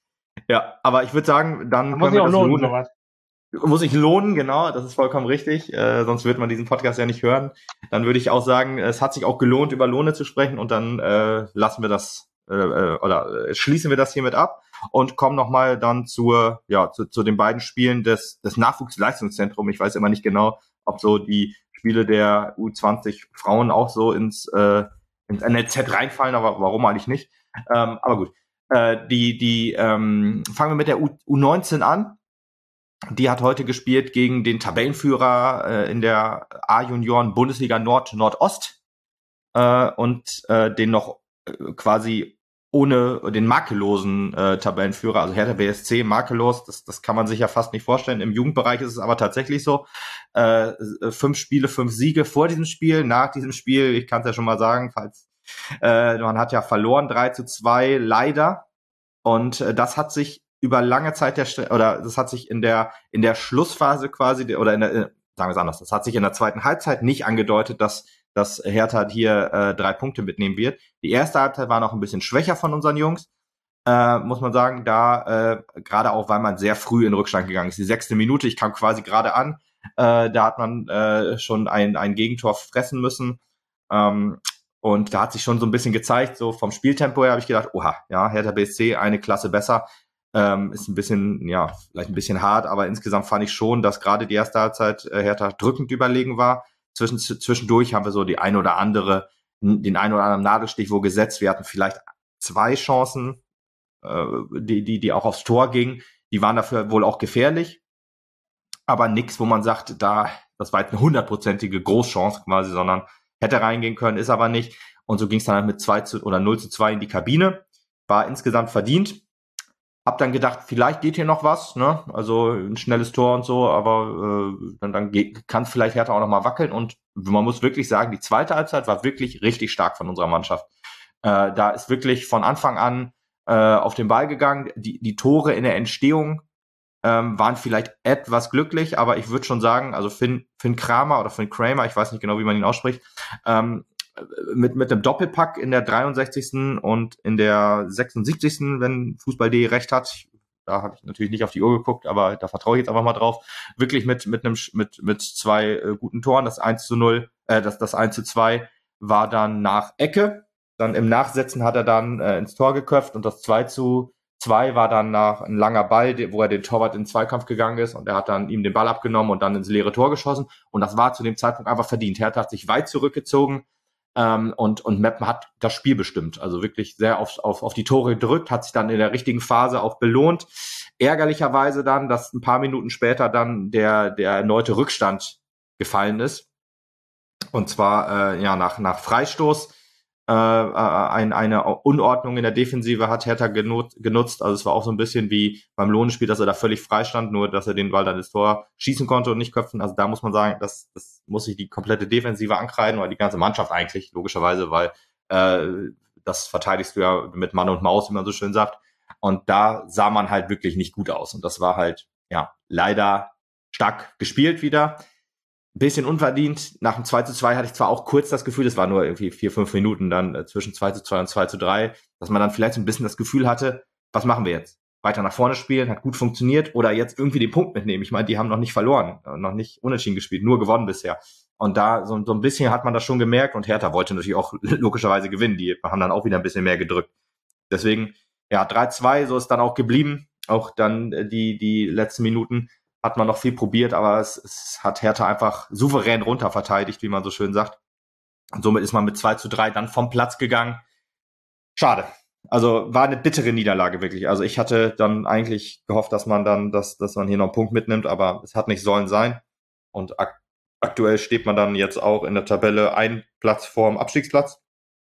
Ja, aber ich würde sagen, Da dann muss können ich wir auch das lohnen, lohnen. sowas. Muss sich lohnen, genau, das ist vollkommen richtig. Äh, sonst wird man diesen Podcast ja nicht hören. Dann würde ich auch sagen, es hat sich auch gelohnt, über Lohne zu sprechen und dann äh, lassen wir das äh, äh, oder äh, schließen wir das hiermit ab und kommen nochmal dann zur, ja, zu, zu den beiden Spielen des, des Nachwuchsleistungszentrums. Ich weiß immer nicht genau, ob so die Spiele der U zwanzig Frauen auch so ins, äh, ins N L Z reinfallen, aber warum eigentlich nicht? Ähm, aber gut. Äh, die, die, ähm, fangen wir mit der U neunzehn an. Die hat heute gespielt gegen den Tabellenführer äh, in der A-Junioren-Bundesliga Nord-Nordost äh, und äh, den noch äh, quasi ohne den makellosen äh, Tabellenführer, also Hertha B S C, makellos, das, das kann man sich ja fast nicht vorstellen. Im Jugendbereich ist es aber tatsächlich so. Äh, fünf Spiele, fünf Siege vor diesem Spiel, nach diesem Spiel, ich kann es ja schon mal sagen, falls äh, man hat ja verloren, drei zu zwei, leider. Und äh, das hat sich über lange Zeit der Stre- oder das hat sich in der in der Schlussphase quasi oder in der äh, sagen wir es anders, das hat sich in der zweiten Halbzeit nicht angedeutet, dass dass Hertha hier äh, drei Punkte mitnehmen wird. Die erste Halbzeit war noch ein bisschen schwächer von unseren Jungs, äh, muss man sagen, da äh, gerade auch, weil man sehr früh in Rückstand gegangen ist. Die sechste Minute, ich kam quasi gerade an, äh, da hat man äh, schon ein ein Gegentor fressen müssen. Ähm, und da hat sich schon so ein bisschen gezeigt, so vom Spieltempo her habe ich gedacht, oha, ja, Hertha B S C eine Klasse besser. Ähm, ist ein bisschen, ja, vielleicht ein bisschen hart, aber insgesamt fand ich schon, dass gerade die erste Halbzeit äh, Hertha drückend überlegen war. Zwischen, zwischendurch haben wir so die ein oder andere, den ein oder anderen Nadelstich wo gesetzt. Wir hatten vielleicht zwei Chancen, äh, die, die, die auch aufs Tor gingen. Die waren dafür wohl auch gefährlich. Aber nix, wo man sagt, da, das war jetzt eine hundertprozentige Großchance quasi, sondern hätte reingehen können, ist aber nicht. Und so ging es dann halt mit zwei zu oder null zu zwei in die Kabine. War insgesamt verdient. Hab dann gedacht, vielleicht geht hier noch was, ne? Also ein schnelles Tor und so, aber äh, dann, dann kann vielleicht Hertha auch noch mal wackeln. Und man muss wirklich sagen, die zweite Halbzeit war wirklich richtig stark von unserer Mannschaft. Äh, da ist wirklich von Anfang an äh, auf den Ball gegangen. Die, die Tore in der Entstehung ähm, waren vielleicht etwas glücklich, aber ich würde schon sagen, also Finn, Finn Kramer oder Finn Kramer, ich weiß nicht genau, wie man ihn ausspricht, ähm, mit mit einem Doppelpack in der dreiundsechzigsten und in der sechsundsiebzigsten, wenn Fußball punkt de recht hat. Da habe ich natürlich nicht auf die Uhr geguckt, aber da vertraue ich jetzt einfach mal drauf. Wirklich mit mit einem mit mit zwei äh, guten Toren. Das eins zu null, äh, das das eins zu zwei war dann nach Ecke. Dann im Nachsetzen hat er dann äh, ins Tor geköpft und das zwei zu zwei war dann nach ein langer Ball, wo er den Torwart in den Zweikampf gegangen ist und er hat dann ihm den Ball abgenommen und dann ins leere Tor geschossen. Und das war zu dem Zeitpunkt einfach verdient. Hertha hat sich weit zurückgezogen. Ähm, und, und Meppen hat das Spiel bestimmt. Also wirklich sehr auf, auf, auf die Tore gedrückt, hat sich dann in der richtigen Phase auch belohnt. Ärgerlicherweise dann, dass ein paar Minuten später dann der, der erneute Rückstand gefallen ist. Und zwar äh, ja nach, nach Freistoß. Äh, ein, eine Unordnung in der Defensive hat Hertha genut, genutzt. Also es war auch so ein bisschen wie beim Lohnenspiel, dass er da völlig frei stand, nur dass er den Ball dann ins Tor schießen konnte und nicht köpfen. Also da muss man sagen, das, das muss sich die komplette Defensive ankreiden oder die ganze Mannschaft eigentlich, logischerweise, weil äh, das verteidigst du ja mit Mann und Maus, wie man so schön sagt. Und da sah man halt wirklich nicht gut aus. Und das war halt, ja, leider stark gespielt wieder. Bisschen unverdient. Nach dem zwei zu zwei hatte ich zwar auch kurz das Gefühl, es war nur irgendwie vier, fünf Minuten dann äh, zwischen zwei zu zwei und zwei zu drei, dass man dann vielleicht so ein bisschen das Gefühl hatte, was machen wir jetzt? Weiter nach vorne spielen, hat gut funktioniert oder jetzt irgendwie den Punkt mitnehmen. Ich meine, die haben noch nicht verloren, noch nicht unentschieden gespielt, nur gewonnen bisher. Und da so, so ein bisschen hat man das schon gemerkt und Hertha wollte natürlich auch logischerweise gewinnen. Die haben dann auch wieder ein bisschen mehr gedrückt. Deswegen, ja, drei zwei, so ist dann auch geblieben. Auch dann äh, die, die letzten Minuten hat man noch viel probiert, aber es, es hat Hertha einfach souverän runterverteidigt, wie man so schön sagt. Und somit ist man mit zwei zu drei dann vom Platz gegangen. Schade. Also war eine bittere Niederlage wirklich. Also ich hatte dann eigentlich gehofft, dass man dann, dass, dass man hier noch einen Punkt mitnimmt, aber es hat nicht sollen sein. Und ak- aktuell steht man dann jetzt auch in der Tabelle ein Platz vorm Abstiegsplatz.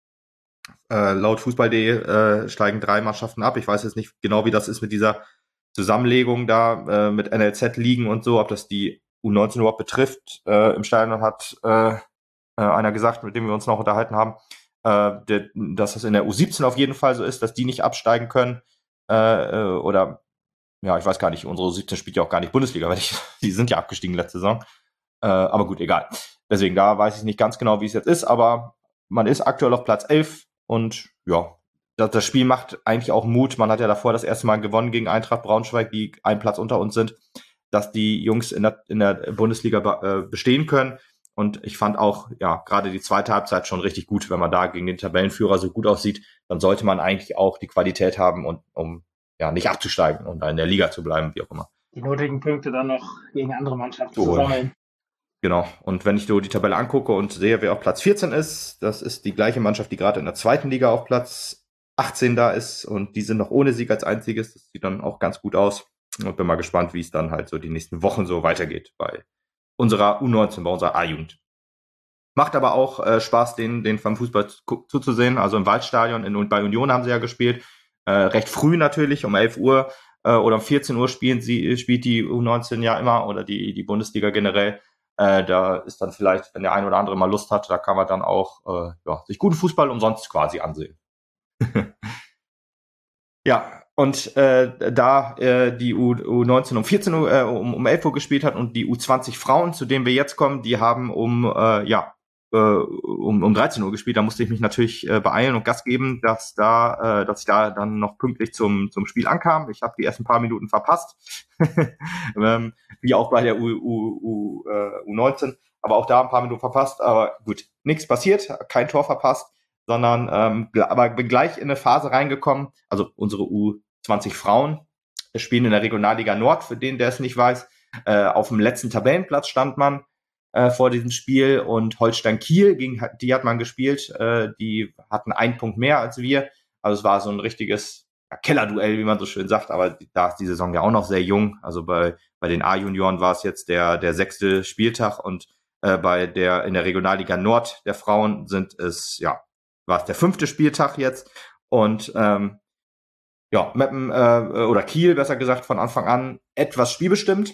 Äh, laut Fußball punkt de äh, steigen drei Mannschaften ab. Ich weiß jetzt nicht genau, wie das ist mit dieser Zusammenlegung da äh, mit N L Z-Ligen und so, ob das die U neunzehn überhaupt betrifft. Äh, Im Stadion hat äh, äh, einer gesagt, mit dem wir uns noch unterhalten haben, äh, der, dass es in der U siebzehn auf jeden Fall so ist, dass die nicht absteigen können. Äh, äh, oder, ja, ich weiß gar nicht, unsere U siebzehn spielt ja auch gar nicht Bundesliga, weil ich, die sind ja abgestiegen letzte Saison. Äh, aber gut, egal. Deswegen, da weiß ich nicht ganz genau, wie es jetzt ist, aber man ist aktuell auf Platz elf und ja, das Spiel macht eigentlich auch Mut. Man hat ja davor das erste Mal gewonnen gegen Eintracht Braunschweig, die einen Platz unter uns sind, dass die Jungs in der, in der Bundesliga äh, bestehen können. Und ich fand auch, ja, gerade die zweite Halbzeit schon richtig gut, wenn man da gegen den Tabellenführer so gut aussieht, dann sollte man eigentlich auch die Qualität haben, und, um ja nicht abzusteigen und in der Liga zu bleiben, wie auch immer. Die nötigen Punkte dann noch gegen andere Mannschaften zu sammeln. Genau. Und wenn ich so die Tabelle angucke und sehe, wer auf Platz vierzehn ist, das ist die gleiche Mannschaft, die gerade in der zweiten Liga auf Platz achtzehn da ist, und die sind noch ohne Sieg als einziges. Das sieht dann auch ganz gut aus. Und bin mal gespannt, wie es dann halt so die nächsten Wochen so weitergeht bei unserer U neunzehn, bei unserer A-Jugend. Macht aber auch äh, Spaß, den, den vom Fußball zuzusehen. Also im Waldstadion in, bei Union haben sie ja gespielt. Äh, recht früh natürlich, um elf Uhr äh, oder um vierzehn Uhr spielen sie, spielt die U neunzehn ja immer, oder die, die Bundesliga generell. Äh, da ist dann vielleicht, wenn der ein oder andere mal Lust hat, da kann man dann auch äh, ja, sich guten Fußball umsonst quasi ansehen. Ja, und äh, da äh, die U, U neunzehn um vierzehn Uhr, äh, um, um elf Uhr gespielt hat und die U zwanzig Frauen, zu denen wir jetzt kommen, die haben um äh, ja äh, um, um dreizehn Uhr gespielt. Da musste ich mich natürlich äh, beeilen und Gas geben, dass da, äh, dass ich da dann noch pünktlich zum zum Spiel ankam. Ich habe die ersten paar Minuten verpasst, ähm, wie auch bei der U, U, U, äh, U neunzehn, aber auch da ein paar Minuten verpasst. Aber gut, nichts passiert, kein Tor verpasst, sondern ähm, aber bin gleich in eine Phase reingekommen. Also unsere U zwanzig Frauen spielen in der Regionalliga Nord, für den, der es nicht weiß. Äh, auf dem letzten Tabellenplatz stand man äh, vor diesem Spiel, und Holstein Kiel, gegen die hat man gespielt. Äh, die hatten einen Punkt mehr als wir. Also es war so ein richtiges ja, Kellerduell, wie man so schön sagt. Aber da ist die Saison ja auch noch sehr jung. Also bei bei den A-Junioren war es jetzt der der sechste Spieltag, und äh, bei der in der Regionalliga Nord der Frauen sind es ja war es der fünfte Spieltag jetzt, und ähm, ja, Meppen äh, oder Kiel, besser gesagt, von Anfang an etwas spielbestimmt.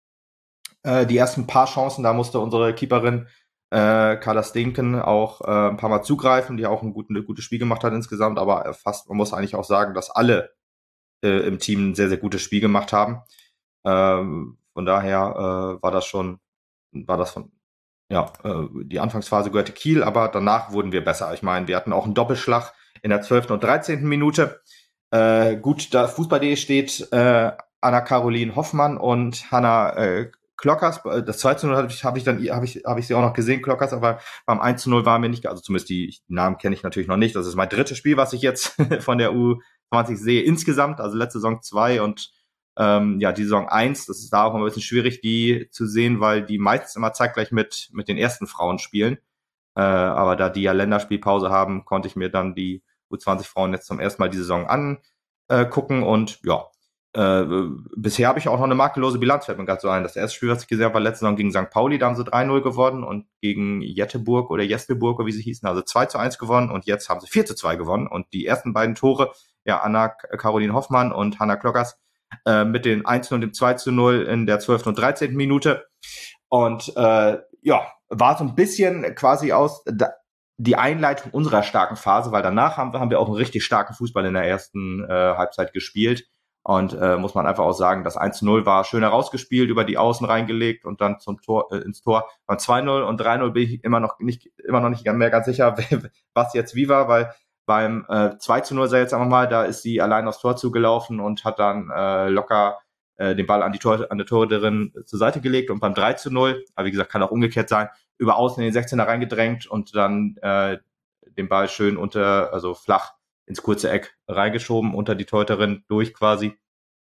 Äh, die ersten paar Chancen, da musste unsere Keeperin äh, Carla Stinken auch äh, ein paar Mal zugreifen, die auch ein, gut, ein gutes Spiel gemacht hat insgesamt, aber fast, man muss eigentlich auch sagen, dass alle äh, im Team ein sehr, sehr gutes Spiel gemacht haben. Ähm, von daher äh, war das schon, war das von, ja, äh, die Anfangsphase gehörte Kiel, aber danach wurden wir besser. Ich meine, wir hatten auch einen Doppelschlag in der zwölften und dreizehnten Minute. Äh, gut, da Fußball punkt de steht äh, Anna-Caroline Hoffmann und Hanna äh, Klockers. Das zwei zu null habe ich, hab ich dann habe ich, hab ich sie auch noch gesehen, Klockers, aber beim eins zu null waren wir nicht, also zumindest die, die Namen kenne ich natürlich noch nicht. Das ist mein drittes Spiel, was ich jetzt von der U zwanzig sehe insgesamt, also letzte Saison zwei und ähm, ja, die Saison eins. Das ist da auch immer ein bisschen schwierig, die zu sehen, weil die meistens immer zeitgleich mit, mit den ersten Frauen spielen. Äh, aber da die ja Länderspielpause haben, konnte ich mir dann die U zwanzig Frauen jetzt zum ersten Mal die Saison angucken und ja, äh, bisher habe ich auch noch eine makellose Bilanz, fällt mir gerade so ein. Das erste Spiel, was ich gesehen habe, war letzte Saison gegen Sankt Pauli, da haben sie drei null gewonnen und gegen Jetteburg oder Jestelburg, oder wie sie hießen, also zwei zu eins gewonnen und jetzt haben sie vier zu zwei gewonnen und die ersten beiden Tore, ja, Anna-Caroline Hoffmann und Hanna Klockers, äh, mit den eins zu null und dem zwei zu null in der zwölften und dreizehnten Minute und äh, ja, war so ein bisschen quasi aus da, die Einleitung unserer starken Phase, weil danach haben wir, haben wir auch einen richtig starken Fußball in der ersten äh, Halbzeit gespielt. Und äh, muss man einfach auch sagen, das eins zu null war schön herausgespielt, über die Außen reingelegt und dann zum Tor äh, ins Tor. Beim zwei null und drei null bin ich immer noch nicht immer noch nicht mehr ganz sicher, was jetzt wie war, weil beim äh, zwei zu null, sag ich jetzt einfach mal, da ist sie allein aufs Tor zugelaufen und hat dann äh, locker äh, den Ball an die Tor an der Torhüterin zur Seite gelegt und beim drei zu null, aber wie gesagt, kann auch umgekehrt sein, über Außen in den sechzehner reingedrängt und dann äh, den Ball schön unter, also flach ins kurze Eck reingeschoben, unter die Torhüterin durch quasi.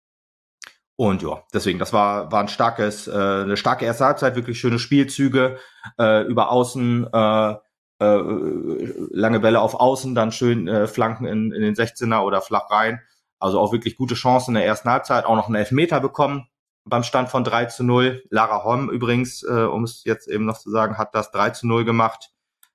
Und ja, deswegen, das war, war ein starkes, äh, eine starke erste Halbzeit, wirklich schöne Spielzüge, äh, über Außen, äh, äh, lange Bälle auf Außen, dann schön äh, Flanken in, in den sechzehner oder flach rein. Also auch wirklich gute Chancen in der ersten Halbzeit, auch noch einen Elfmeter bekommen beim Stand von drei zu null. Lara Holm übrigens, äh, um es jetzt eben noch zu sagen, hat das drei zu null gemacht,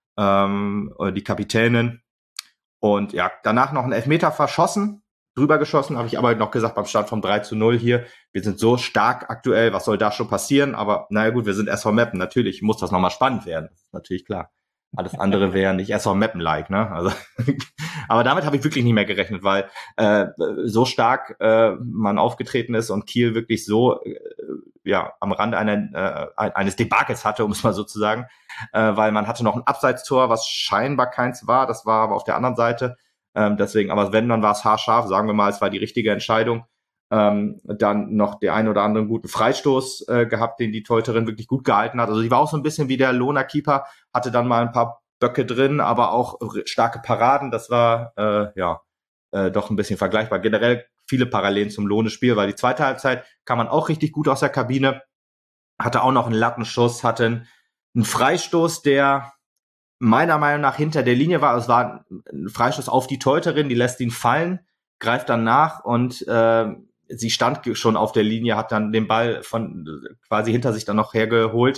ähm, die Kapitänin. Und ja, danach noch einen Elfmeter verschossen, drüber geschossen, habe ich aber noch gesagt, beim Stand vom drei zu null hier, wir sind so stark aktuell, was soll da schon passieren? Aber naja gut, wir sind S V Meppen, natürlich muss das nochmal spannend werden, das ist natürlich klar. Alles andere wäre nicht S V Meppen-like, ne? Also, aber damit habe ich wirklich nicht mehr gerechnet, weil äh, so stark äh, man aufgetreten ist und Kiel wirklich so äh, ja am Rande einer, äh, eines Debakels hatte, um es mal so zu sagen, äh, weil man hatte noch ein Abseitstor, was scheinbar keins war, das war aber auf der anderen Seite. Ähm, deswegen, aber wenn, dann war es haarscharf, sagen wir mal, es war die richtige Entscheidung. Ähm, dann noch der ein oder anderen guten Freistoß äh, gehabt, den die Torhüterin wirklich gut gehalten hat. Also die war auch so ein bisschen wie der Lohner Keeper, hatte dann mal ein paar Böcke drin, aber auch starke Paraden. Das war äh, ja äh, doch ein bisschen vergleichbar. Generell viele Parallelen zum Lohne-Spiel, weil die zweite Halbzeit kam man auch richtig gut aus der Kabine, hatte auch noch einen Lattenschuss, hatte einen Freistoß, der meiner Meinung nach hinter der Linie war. Es war ein Freistoß auf die Torhüterin, die lässt ihn fallen, greift dann nach und äh, sie stand schon auf der Linie, hat dann den Ball von quasi hinter sich dann noch hergeholt.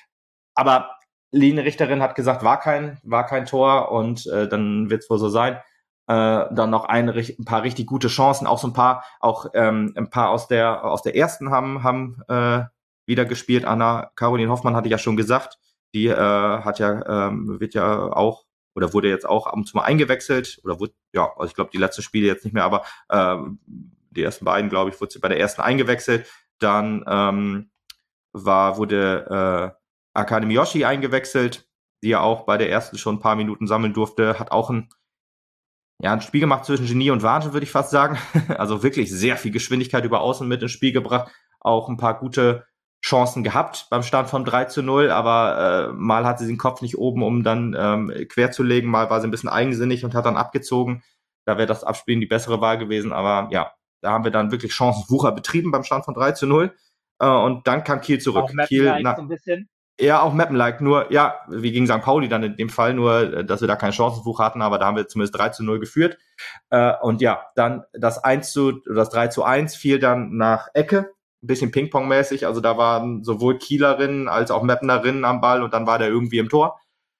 Aber Linienrichterin hat gesagt, war kein, war kein Tor und äh, dann wird es wohl so sein. Äh, dann noch ein, ein paar richtig gute Chancen, auch so ein paar, auch ähm, ein paar aus der aus der ersten haben haben äh, wieder gespielt. Anna-Caroline Hoffmann hatte ich ja schon gesagt, die äh, hat ja ähm, wird ja auch oder wurde jetzt auch ab und zu mal eingewechselt oder wurde ja, also ich glaube die letzten Spiele jetzt nicht mehr, aber äh, die ersten beiden, glaube ich, wurde sie bei der ersten eingewechselt. Dann ähm, war wurde äh, Akademi Yoshi eingewechselt, die ja auch bei der ersten schon ein paar Minuten sammeln durfte, hat auch ein ja, ein Spiel gemacht zwischen Genie und Wahnsinn, würde ich fast sagen. Also wirklich sehr viel Geschwindigkeit über Außen mit ins Spiel gebracht. Auch ein paar gute Chancen gehabt beim Stand von drei zu null, aber äh, mal hat sie den Kopf nicht oben, um dann ähm, quer zu legen. Mal war sie ein bisschen eigensinnig und hat dann abgezogen. Da wäre das Abspielen die bessere Wahl gewesen. Aber ja, da haben wir dann wirklich Chancenwucher betrieben beim Stand von drei zu null. Äh, und dann kam Kiel zurück. Auch Mappen Kiel, na, so ein bisschen. Ja, auch Mappen-like, nur, ja, wie gegen Sankt Pauli dann in dem Fall, nur, dass wir da keinen Chancenbuch hatten, aber da haben wir zumindest drei zu null geführt. Äh, und ja, dann das eins zu, das drei zu eins fiel dann nach Ecke, ein bisschen Ping-Pong-mäßig, also da waren sowohl Kielerinnen als auch Mappenerinnen am Ball und dann war der irgendwie im Tor.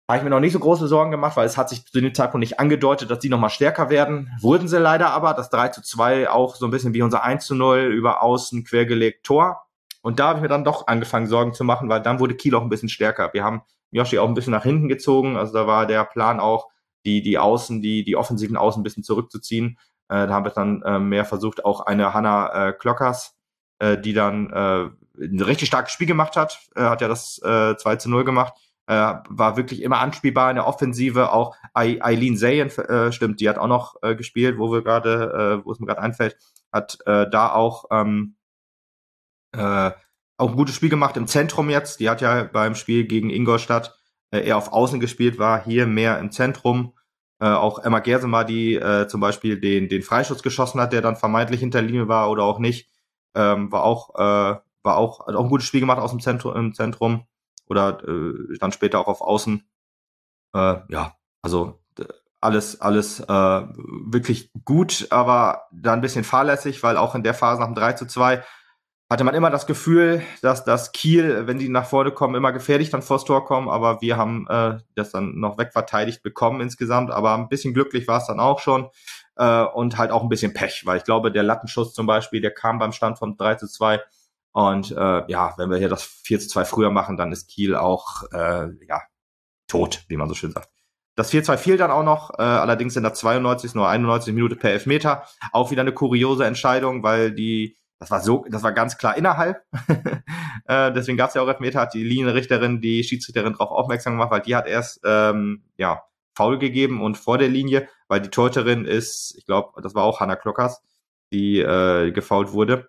habe ich mir noch nicht so große Sorgen gemacht, weil es hat sich zu dem Zeitpunkt nicht angedeutet, dass die nochmal stärker werden. Wurden sie leider aber, das drei zu zwei auch so ein bisschen wie unser eins zu null über außen quergelegt Tor. Und da habe ich mir dann doch angefangen, Sorgen zu machen, weil dann wurde Kiel auch ein bisschen stärker. Wir haben Joshi auch ein bisschen nach hinten gezogen, also da war der Plan auch, die, die Außen, die, die offensiven Außen ein bisschen zurückzuziehen. Äh, da haben wir dann äh, mehr versucht, auch eine Hanna äh, Klockers, äh, die dann äh, ein richtig starkes Spiel gemacht hat, äh, hat ja das äh, zwei zu null gemacht. Äh, war wirklich immer anspielbar in der Offensive. Auch Eileen Zayen, äh, stimmt, die hat auch noch äh, gespielt, wo wir gerade, äh, wo es mir gerade einfällt, hat äh, da auch ähm, äh, auch ein gutes Spiel gemacht im Zentrum jetzt. Die hat ja beim Spiel gegen Ingolstadt äh, eher auf Außen gespielt, war hier mehr im Zentrum. Äh, auch Emma Gersema, die äh, zum Beispiel den den Freischuss geschossen hat, der dann vermeintlich hinter Linie war oder auch nicht, ähm, war auch äh, war auch hat auch ein gutes Spiel gemacht aus dem Zentrum im Zentrum oder äh, dann später auch auf Außen. Äh, ja, also d- alles, alles äh, wirklich gut, aber dann ein bisschen fahrlässig, weil auch in der Phase nach dem drei zu zwei hatte man immer das Gefühl, dass das Kiel, wenn die nach vorne kommen, immer gefährlich dann vors Tor kommen, aber wir haben äh, das dann noch wegverteidigt bekommen insgesamt, aber ein bisschen glücklich war es dann auch schon äh, und halt auch ein bisschen Pech, weil ich glaube, der Lattenschuss zum Beispiel, der kam beim Stand von drei zu zwei und äh, ja, wenn wir hier das vier zu zwei früher machen, dann ist Kiel auch äh, ja tot, wie man so schön sagt. Das vier zwei fiel dann auch noch, äh, allerdings in der zweiundneunzigsten oder einundneunzigsten Minute per Elfmeter. Auch wieder eine kuriose Entscheidung, weil die, das war so, das war ganz klar innerhalb. äh, deswegen gab es ja auch Elfmeter, hat die Linienrichterin, die Schiedsrichterin darauf aufmerksam gemacht, weil die hat erst ähm, ja Foul gegeben und vor der Linie, weil die Torhüterin ist, ich glaube, das war auch Hanna Klockers, die äh, gefoult wurde.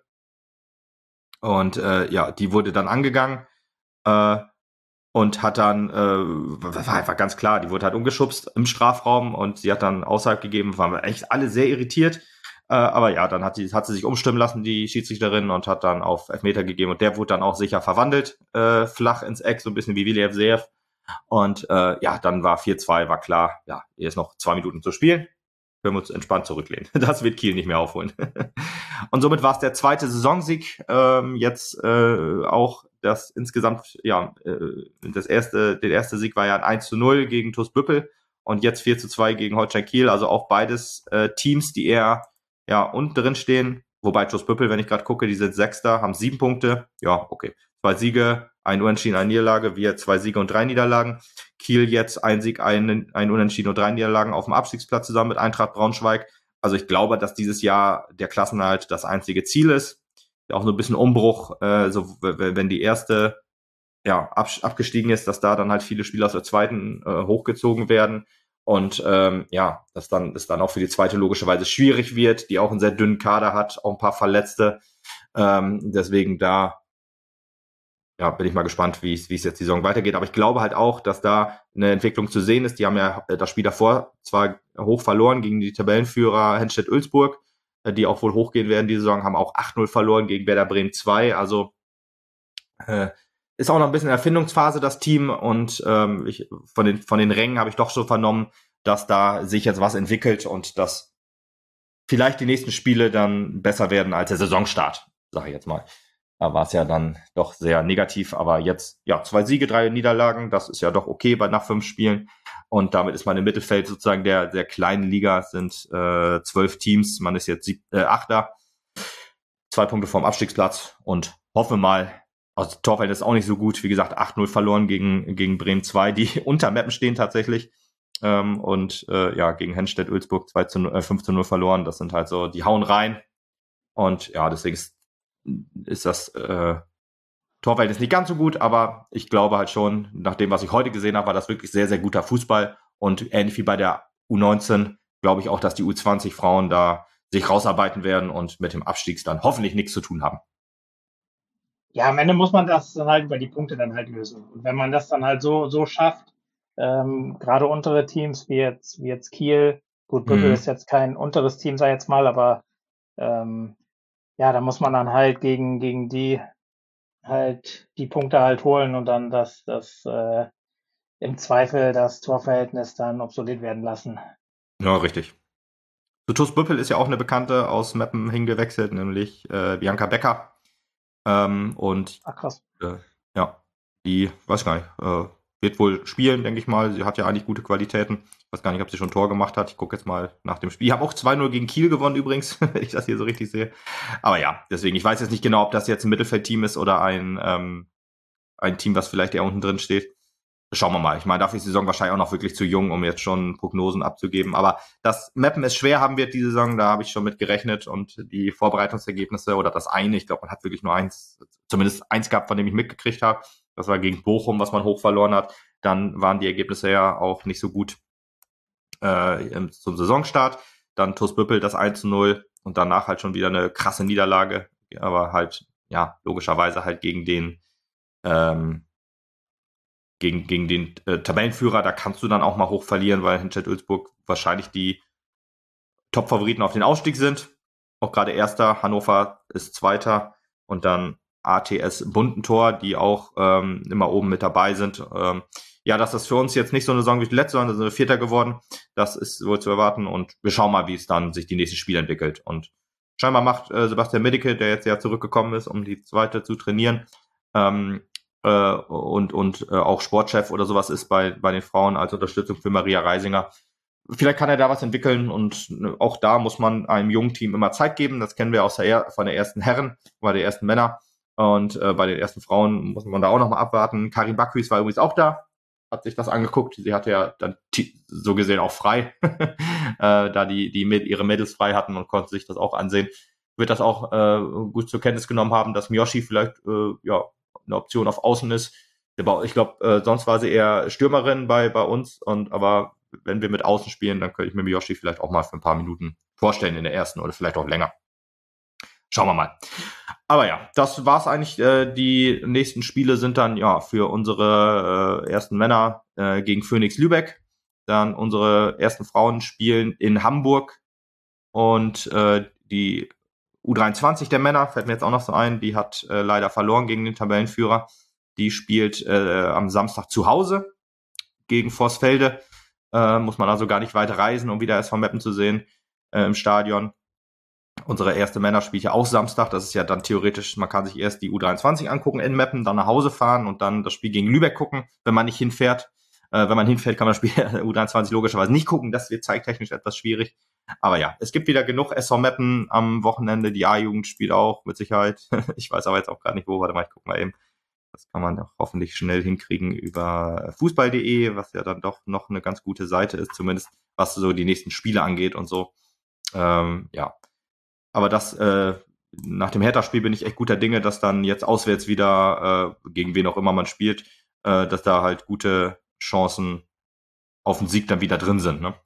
Und äh, ja, die wurde dann angegangen. Äh, und hat dann, äh, das war einfach ganz klar, die wurde halt umgeschubst im Strafraum und sie hat dann Aussage gegeben, waren wir echt alle sehr irritiert. Äh, aber ja, dann hat, die, hat sie sich umstimmen lassen, die Schiedsrichterin, und hat dann auf Elfmeter gegeben und der wurde dann auch sicher verwandelt, äh, flach ins Eck, so ein bisschen wie Willi Evseev. Und äh, ja, dann war vier zwei, war klar, ja, hier ist noch zwei Minuten zu spielen. Können wir uns entspannt zurücklehnen. Das wird Kiel nicht mehr aufholen. Und somit war es der zweite Saisonsieg. Ähm, jetzt äh, auch das insgesamt, ja, äh, das erste, der erste Sieg war ja ein eins zu null gegen TuS Büppel und jetzt vier zu zwei gegen Holstein Kiel. Also auch beides äh, Teams, die eher ja unten drin stehen. Wobei TuS Büppel, wenn ich gerade gucke, die sind Sechster, haben sieben Punkte. Ja, okay. Zwei Siege, ein Unentschieden, eine Niederlage. Wir zwei Siege und drei Niederlagen. Kiel jetzt ein Sieg, ein, ein Unentschieden und drei Niederlagen auf dem Abstiegsplatz zusammen mit Eintracht Braunschweig. Also ich glaube, dass dieses Jahr der Klassenerhalt das einzige Ziel ist. Auch so ein bisschen Umbruch, äh, so wenn die erste ja ab, abgestiegen ist, dass da dann halt viele Spieler aus der zweiten äh, hochgezogen werden und ähm, ja, dass dann es dann auch für die zweite logischerweise schwierig wird, die auch einen sehr dünnen Kader hat, auch ein paar Verletzte. Ähm, deswegen da ja, bin ich mal gespannt, wie es wie es jetzt die Saison weitergeht. Aber ich glaube halt auch, dass da eine Entwicklung zu sehen ist. Die haben ja das Spiel davor zwar hoch verloren gegen die Tabellenführer Henstedt-Ulzburg, die auch wohl hochgehen werden diese Saison, haben auch acht null verloren gegen Werder Bremen zwei. Also äh, ist auch noch ein bisschen Erfindungsphase, das Team. Und ähm, ich, von den von den Rängen habe ich doch so vernommen, dass da sich jetzt was entwickelt und dass vielleicht die nächsten Spiele dann besser werden als der Saisonstart, sage ich jetzt mal. Da war es ja dann doch sehr negativ, aber jetzt, ja, zwei Siege, drei Niederlagen, das ist ja doch okay bei nach fünf Spielen. Und damit ist man im Mittelfeld sozusagen der, der kleinen Liga, es sind äh, zwölf Teams, man ist jetzt sieb, äh, Achter, zwei Punkte vorm Abstiegsplatz und hoffe mal, also Torfeld ist auch nicht so gut, wie gesagt, acht null verloren gegen, gegen Bremen zwei, die unter Meppen stehen tatsächlich. Ähm, und äh, ja, gegen Henstedt-Ulzburg zwei zu null, äh, fünf zu null verloren, das sind halt so, die hauen rein. Und ja, deswegen ist ist das äh, Torwart ist nicht ganz so gut, aber ich glaube halt schon, nach dem, was ich heute gesehen habe, war das wirklich sehr, sehr guter Fußball. Und ähnlich wie bei der U neunzehn glaube ich auch, dass die U zwanzig Frauen da sich rausarbeiten werden und mit dem Abstieg dann hoffentlich nichts zu tun haben. Ja, am Ende muss man das dann halt über die Punkte dann halt lösen. Und wenn man das dann halt so, so schafft, ähm, gerade untere Teams wie jetzt, wie jetzt Kiel, gut, Büffel Mhm. ist jetzt kein unteres Team, sag ich jetzt mal, aber ähm, ja, da muss man dann halt gegen, gegen die halt die Punkte halt holen und dann das, das äh, im Zweifel das Torverhältnis dann obsolet werden lassen. Ja, richtig. Zu TuS Büppel ist ja auch eine Bekannte aus Meppen hingewechselt, nämlich äh, Bianca Becker. Ähm, und Ach krass. äh, ja, die, weiß gar nicht, äh, wird wohl spielen, denke ich mal. Sie hat ja eigentlich gute Qualitäten. Ich weiß gar nicht, ob sie schon ein Tor gemacht hat. Ich gucke jetzt mal nach dem Spiel. Ich habe auch zwei null gegen Kiel gewonnen übrigens, wenn ich das hier so richtig sehe. Aber ja, deswegen, ich weiß jetzt nicht genau, ob das jetzt ein Mittelfeldteam ist oder ein, ähm, ein Team, was vielleicht eher unten drin steht. Schauen wir mal. Ich meine, dafür ist die Saison wahrscheinlich auch noch wirklich zu jung, um jetzt schon Prognosen abzugeben. Aber dass Mappen es schwer haben wird diese Saison, da habe ich schon mit gerechnet. Und die Vorbereitungsergebnisse oder das eine, ich glaube, man hat wirklich nur eins, zumindest eins gehabt, von dem ich mitgekriegt habe. Das war gegen Bochum, was man hoch verloren hat. Dann waren die Ergebnisse ja auch nicht so gut äh, zum Saisonstart. Dann TuS Büppel das eins zu null und danach halt schon wieder eine krasse Niederlage. Aber halt, ja, logischerweise halt gegen den ähm, gegen, gegen den äh, Tabellenführer, da kannst du dann auch mal hoch verlieren, weil Hinstedt-Ulzburg wahrscheinlich die Top-Favoriten auf den Ausstieg sind. Auch gerade Erster, Hannover ist Zweiter und dann A T S Bundentor, die auch ähm, immer oben mit dabei sind. Ähm, ja, dass das für uns jetzt nicht so eine Saison wie die letzte, sondern sind wir Vierter geworden. Das ist wohl zu erwarten und wir schauen mal, wie es dann sich die nächsten Spiele entwickelt. Und scheinbar macht äh, Sebastian Middeke, der jetzt ja zurückgekommen ist, um die Zweite zu trainieren, ähm, äh, und, und äh, auch Sportchef oder sowas ist bei, bei den Frauen als Unterstützung für Maria Reisinger. Vielleicht kann er da was entwickeln und auch da muss man einem jungen Team immer Zeit geben. Das kennen wir aus der, von der ersten Herren, bei der ersten Männer. Und äh, bei den ersten Frauen muss man da auch nochmal abwarten. Karin Backhuis war übrigens auch da, hat sich das angeguckt. Sie hatte ja dann so gesehen auch frei, äh, da die, die mit ihre Mädels frei hatten und konnte sich das auch ansehen. Wird das auch äh, gut zur Kenntnis genommen haben, dass Miyoshi vielleicht äh, ja eine Option auf Außen ist. Ich glaube, äh, sonst war sie eher Stürmerin bei, bei uns. Und aber wenn wir mit Außen spielen, dann könnte ich mir Miyoshi vielleicht auch mal für ein paar Minuten vorstellen in der ersten oder vielleicht auch länger. Schauen wir mal. Aber ja, das war's eigentlich. Äh, die nächsten Spiele sind dann ja für unsere äh, ersten Männer äh, gegen Phoenix Lübeck. Dann unsere ersten Frauen spielen in Hamburg. Und äh, die U dreiundzwanzig der Männer, fällt mir jetzt auch noch so ein, die hat äh, leider verloren gegen den Tabellenführer. Die spielt äh, am Samstag zu Hause gegen Vorsfelde. Äh, muss man also gar nicht weit reisen, um wieder S V Meppen zu sehen äh, im Stadion. Unsere erste Männer spielt ja auch Samstag. Das ist ja dann theoretisch, man kann sich erst die U dreiundzwanzig angucken in Meppen, dann nach Hause fahren und dann das Spiel gegen Lübeck gucken, wenn man nicht hinfährt. Äh, wenn man hinfährt, kann man das Spiel U dreiundzwanzig logischerweise nicht gucken. Das wird zeittechnisch etwas schwierig. Aber ja, es gibt wieder genug S V Meppen am Wochenende. Die A-Jugend spielt auch mit Sicherheit. Ich weiß aber jetzt auch gar nicht wo. Warte mal, ich guck mal eben. Das kann man auch hoffentlich schnell hinkriegen über fußball punkt de, was ja dann doch noch eine ganz gute Seite ist, zumindest was so die nächsten Spiele angeht und so. Ähm, ja, aber das äh, nach dem Hertha-Spiel bin ich echt guter Dinge, dass dann jetzt auswärts wieder, äh, gegen wen auch immer man spielt, äh, dass da halt gute Chancen auf den Sieg dann wieder drin sind, ne?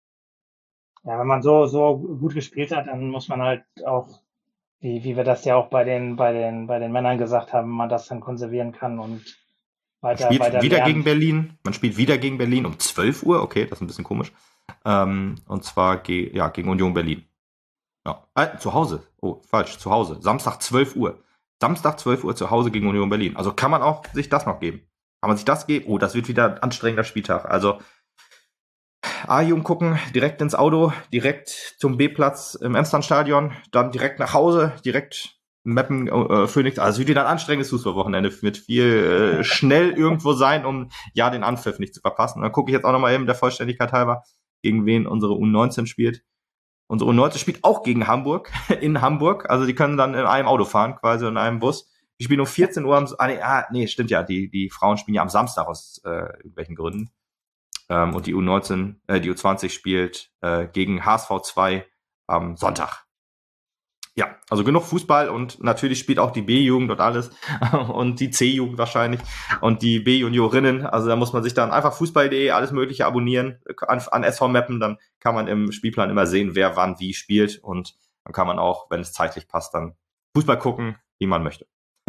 Ja, wenn man so, so gut gespielt hat, dann muss man halt auch, wie, wie wir das ja auch bei den, bei den, bei den Männern gesagt haben, man das dann konservieren kann und Man weiter, spielt weiter wieder lernen. gegen Berlin. Man spielt wieder gegen Berlin um zwölf Uhr. Okay, das ist ein bisschen komisch. Ähm, und zwar ge ja, gegen Union Berlin. Ja. Äh, zu Hause. Oh, falsch. Zu Hause. Samstag zwölf Uhr. Samstag zwölf Uhr zu Hause gegen Union Berlin. Also kann man auch sich das noch geben. Kann man sich das geben? Oh, das wird wieder ein anstrengender Spieltag. Also A-Jugend gucken, direkt ins Auto, direkt zum B-Platz im Emslandstadion, dann direkt nach Hause, direkt Meppen, äh, Phoenix. Also es wird wieder ein anstrengendes Fußballwochenende mit viel äh, schnell irgendwo sein, um ja den Anpfiff nicht zu verpassen. Und dann gucke ich jetzt auch nochmal eben der Vollständigkeit halber, gegen wen unsere U neunzehn spielt. Unsere U neunzehn spielt auch gegen Hamburg, in Hamburg. Also die können dann in einem Auto fahren, quasi in einem Bus. Die spielen um vierzehn Uhr am, ah nee, ah, nee, stimmt ja, die, die Frauen spielen ja am Samstag aus äh, irgendwelchen Gründen. Ähm, und die U neunzehn, äh, die U zwanzig spielt äh, gegen H S V zwei am Sonntag. Ja, also genug Fußball und natürlich spielt auch die B-Jugend und alles und die C-Jugend wahrscheinlich und die B-Juniorinnen. Also da muss man sich dann einfach fußball punkt de alles Mögliche abonnieren an, an S V Meppen. Dann kann man im Spielplan immer sehen, wer wann wie spielt und dann kann man auch, wenn es zeitlich passt, dann Fußball gucken, wie man möchte.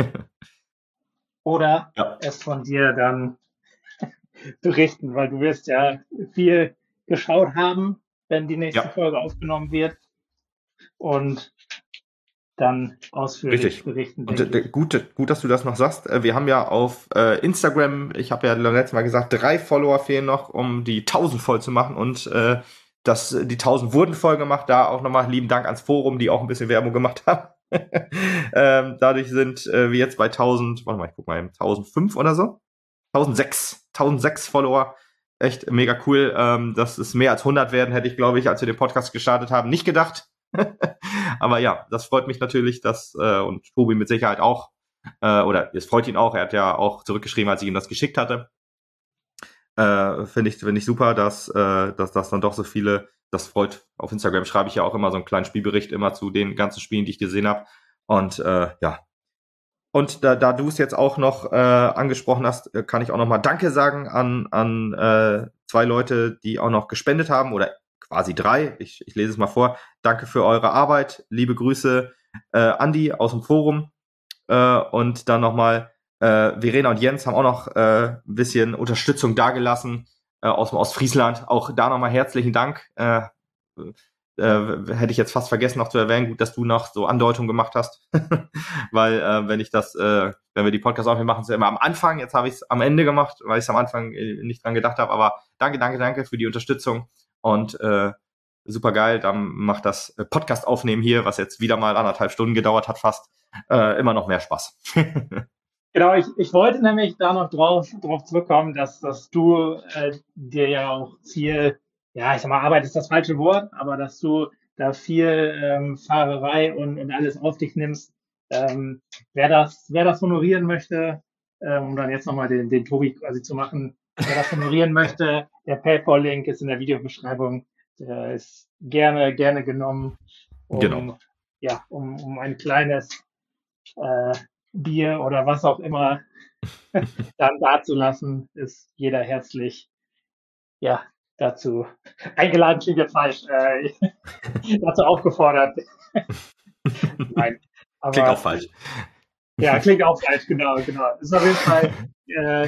Oder ja. es von dir dann berichten, weil du wirst ja viel geschaut haben, wenn die nächste ja. Folge aufgenommen wird und dann ausführlich Richtig. berichten. Und äh, gut, gut, dass du das noch sagst. Wir haben ja auf äh, Instagram, ich habe ja letztes Mal gesagt, drei Follower fehlen noch, um die tausend voll zu machen und äh, das, die tausend wurden voll gemacht. Da auch nochmal lieben Dank ans Forum, die auch ein bisschen Werbung gemacht haben. ähm, dadurch sind äh, wir jetzt bei tausend, warte mal, ich guck mal eben, tausendfünf oder so. tausendsechs, tausendsechs Follower. Echt mega cool. Ähm, dass es mehr als hundert werden, hätte ich, glaube ich, als wir den Podcast gestartet haben, nicht gedacht. Aber ja, das freut mich natürlich, dass, äh, und Tobi mit Sicherheit auch, äh, oder es freut ihn auch, er hat ja auch zurückgeschrieben, als ich ihm das geschickt hatte. Äh, finde ich, finde ich super, dass, äh, dass, dass dann doch so viele, das freut, auf Instagram schreibe ich ja auch immer so einen kleinen Spielbericht immer zu den ganzen Spielen, die ich gesehen habe. Und äh, ja. Und da, da du es jetzt auch noch äh, angesprochen hast, kann ich auch noch mal Danke sagen an, an äh, zwei Leute, die auch noch gespendet haben, oder quasi drei. Ich, ich lese es mal vor. Danke für eure Arbeit. Liebe Grüße, äh, Andi aus dem Forum. Äh, und dann nochmal äh, Verena und Jens haben auch noch äh, ein bisschen Unterstützung dagelassen äh, aus dem Ostfriesland. Auch da nochmal herzlichen Dank. Äh, äh, hätte ich jetzt fast vergessen noch zu erwähnen, gut, dass du noch so Andeutungen gemacht hast. Weil äh, wenn ich das, äh, wenn wir die Podcasts aufnehmen, machen, ist ja immer am Anfang. Jetzt habe ich es am Ende gemacht, weil ich es am Anfang äh, nicht dran gedacht habe. Aber danke, danke, danke für die Unterstützung. Und äh, super geil, dann macht das Podcast aufnehmen hier, was jetzt wieder mal anderthalb Stunden gedauert hat fast, äh, immer noch mehr Spaß. Genau, ich, ich wollte nämlich da noch drauf, drauf zurückkommen, dass, dass du äh, dir ja auch viel, ja, ich sag mal, Arbeit ist das falsche Wort, aber dass du da viel ähm, Fahrerei und, und alles auf dich nimmst. Ähm, wer das, wer das honorieren möchte, ähm, um dann jetzt nochmal den, den Tobi quasi zu machen, wer das honorieren möchte, der PayPal-Link ist in der Videobeschreibung, der ist gerne, gerne genommen, um, Genau. ja, um, um ein kleines äh, Bier oder was auch immer dann dazulassen, ist jeder herzlich, ja, dazu eingeladen, klingt jetzt falsch, äh, dazu aufgefordert. Nein, aber klingt auch falsch. Ja, klingt auch falsch, genau, genau. Ist auf jeden Fall äh,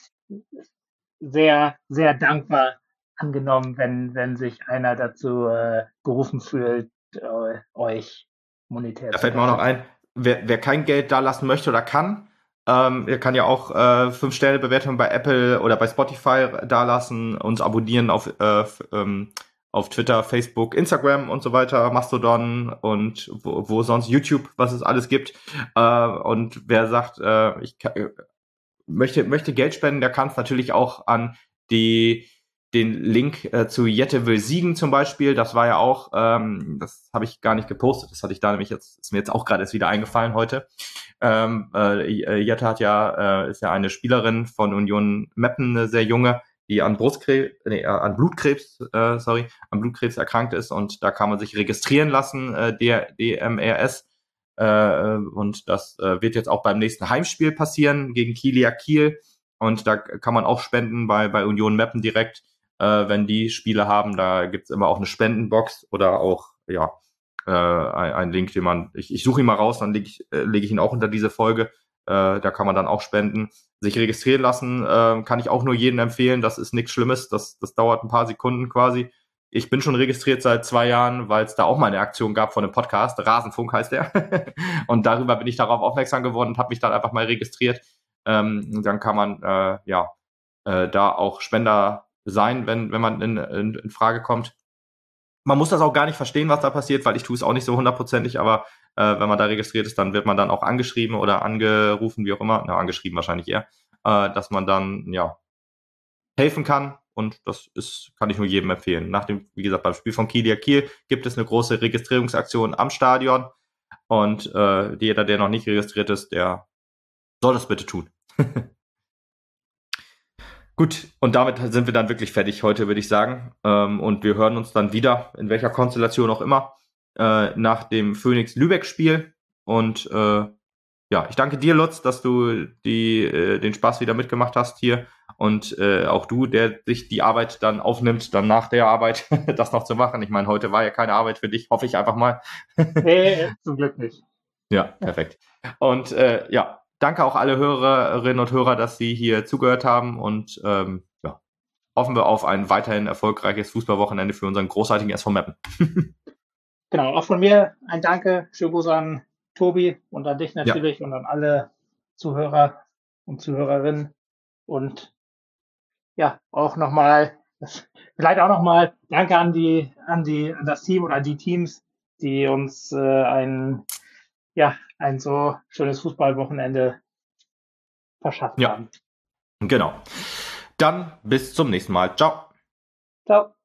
sehr, sehr dankbar angenommen, wenn, wenn sich einer dazu äh, gerufen fühlt, äh, euch monetär Da zu fällt mir auch noch unterstützen. ein, wer, wer kein Geld da lassen möchte oder kann, ähm, der kann ja auch äh, fünf Sterne Bewertungen bei Apple oder bei Spotify dalassen, uns abonnieren auf, äh, ähm, auf Twitter, Facebook, Instagram und so weiter, Mastodon und wo, wo sonst YouTube, was es alles gibt. Äh, und wer sagt, äh, ich kann, möchte, möchte Geld spenden, der kann es natürlich auch an die den Link äh, zu Jette will siegen zum Beispiel. Das war ja auch, ähm, das habe ich gar nicht gepostet. Das hatte ich da nämlich jetzt, ist mir jetzt auch gerade erst wieder eingefallen heute. Ähm, äh, Jette hat ja, äh, ist ja eine Spielerin von Union Meppen, eine sehr junge, die an Brustkrebs, nee, äh, an Blutkrebs, äh, sorry, an Blutkrebs erkrankt ist und da kann man sich registrieren lassen, äh, der D M R S. Äh, und das äh, wird jetzt auch beim nächsten Heimspiel passieren gegen Kielia Kiel. Und da kann man auch spenden bei, bei Union Meppen direkt, äh, wenn die Spiele haben. Da gibt's immer auch eine Spendenbox oder auch, ja, äh, ein, ein Link, den man, ich, ich suche ihn mal raus, dann lege ich, äh, leg ich ihn auch unter diese Folge. Äh, da kann man dann auch spenden. Sich registrieren lassen, äh, kann ich auch nur jedem empfehlen. Das ist nichts Schlimmes. Das, das dauert ein paar Sekunden quasi. Ich bin schon registriert seit zwei Jahren, weil es da auch mal eine Aktion gab von einem Podcast. Rasenfunk heißt der. Und darüber bin ich darauf aufmerksam geworden und habe mich dann einfach mal registriert. Ähm, dann kann man äh, ja äh, da auch Spender sein, wenn, wenn man in, in, in Frage kommt. Man muss das auch gar nicht verstehen, was da passiert, weil ich tue es auch nicht so hundertprozentig, aber äh, wenn man da registriert ist, dann wird man dann auch angeschrieben oder angerufen, wie auch immer, na, angeschrieben wahrscheinlich eher, äh, dass man dann, ja, helfen kann und das ist, kann ich nur jedem empfehlen. Nach dem, wie gesagt, beim Spiel von Kielia Kiel gibt es eine große Registrierungsaktion am Stadion und äh, jeder, der noch nicht registriert ist, der soll das bitte tun. Gut, und damit sind wir dann wirklich fertig heute, würde ich sagen. Ähm, und wir hören uns dann wieder, in welcher Konstellation auch immer, äh, nach dem Phoenix-Lübeck-Spiel. Und äh, ja, ich danke dir, Lutz, dass du die, äh, den Spaß wieder mitgemacht hast hier. Und äh, auch du, der sich die Arbeit dann aufnimmt, dann nach der Arbeit das noch zu machen. Ich meine, heute war ja keine Arbeit für dich, hoffe ich einfach mal. Nee, zum Glück nicht. Ja, perfekt. Und äh, ja, danke auch alle Hörerinnen und Hörer, dass sie hier zugehört haben und ähm, ja, hoffen wir auf ein weiterhin erfolgreiches Fußballwochenende für unseren großartigen S V Meppen. Genau, auch von mir ein Danke, schönen Gruß an Tobi und an dich natürlich Ja. und an alle Zuhörer und Zuhörerinnen und ja, auch nochmal, vielleicht auch nochmal Danke an die, an die, an das Team oder an die Teams, die uns äh, ein, ja, ein so schönes Fußballwochenende verschafft Ja. haben. Genau. Dann bis zum nächsten Mal. Ciao. Ciao.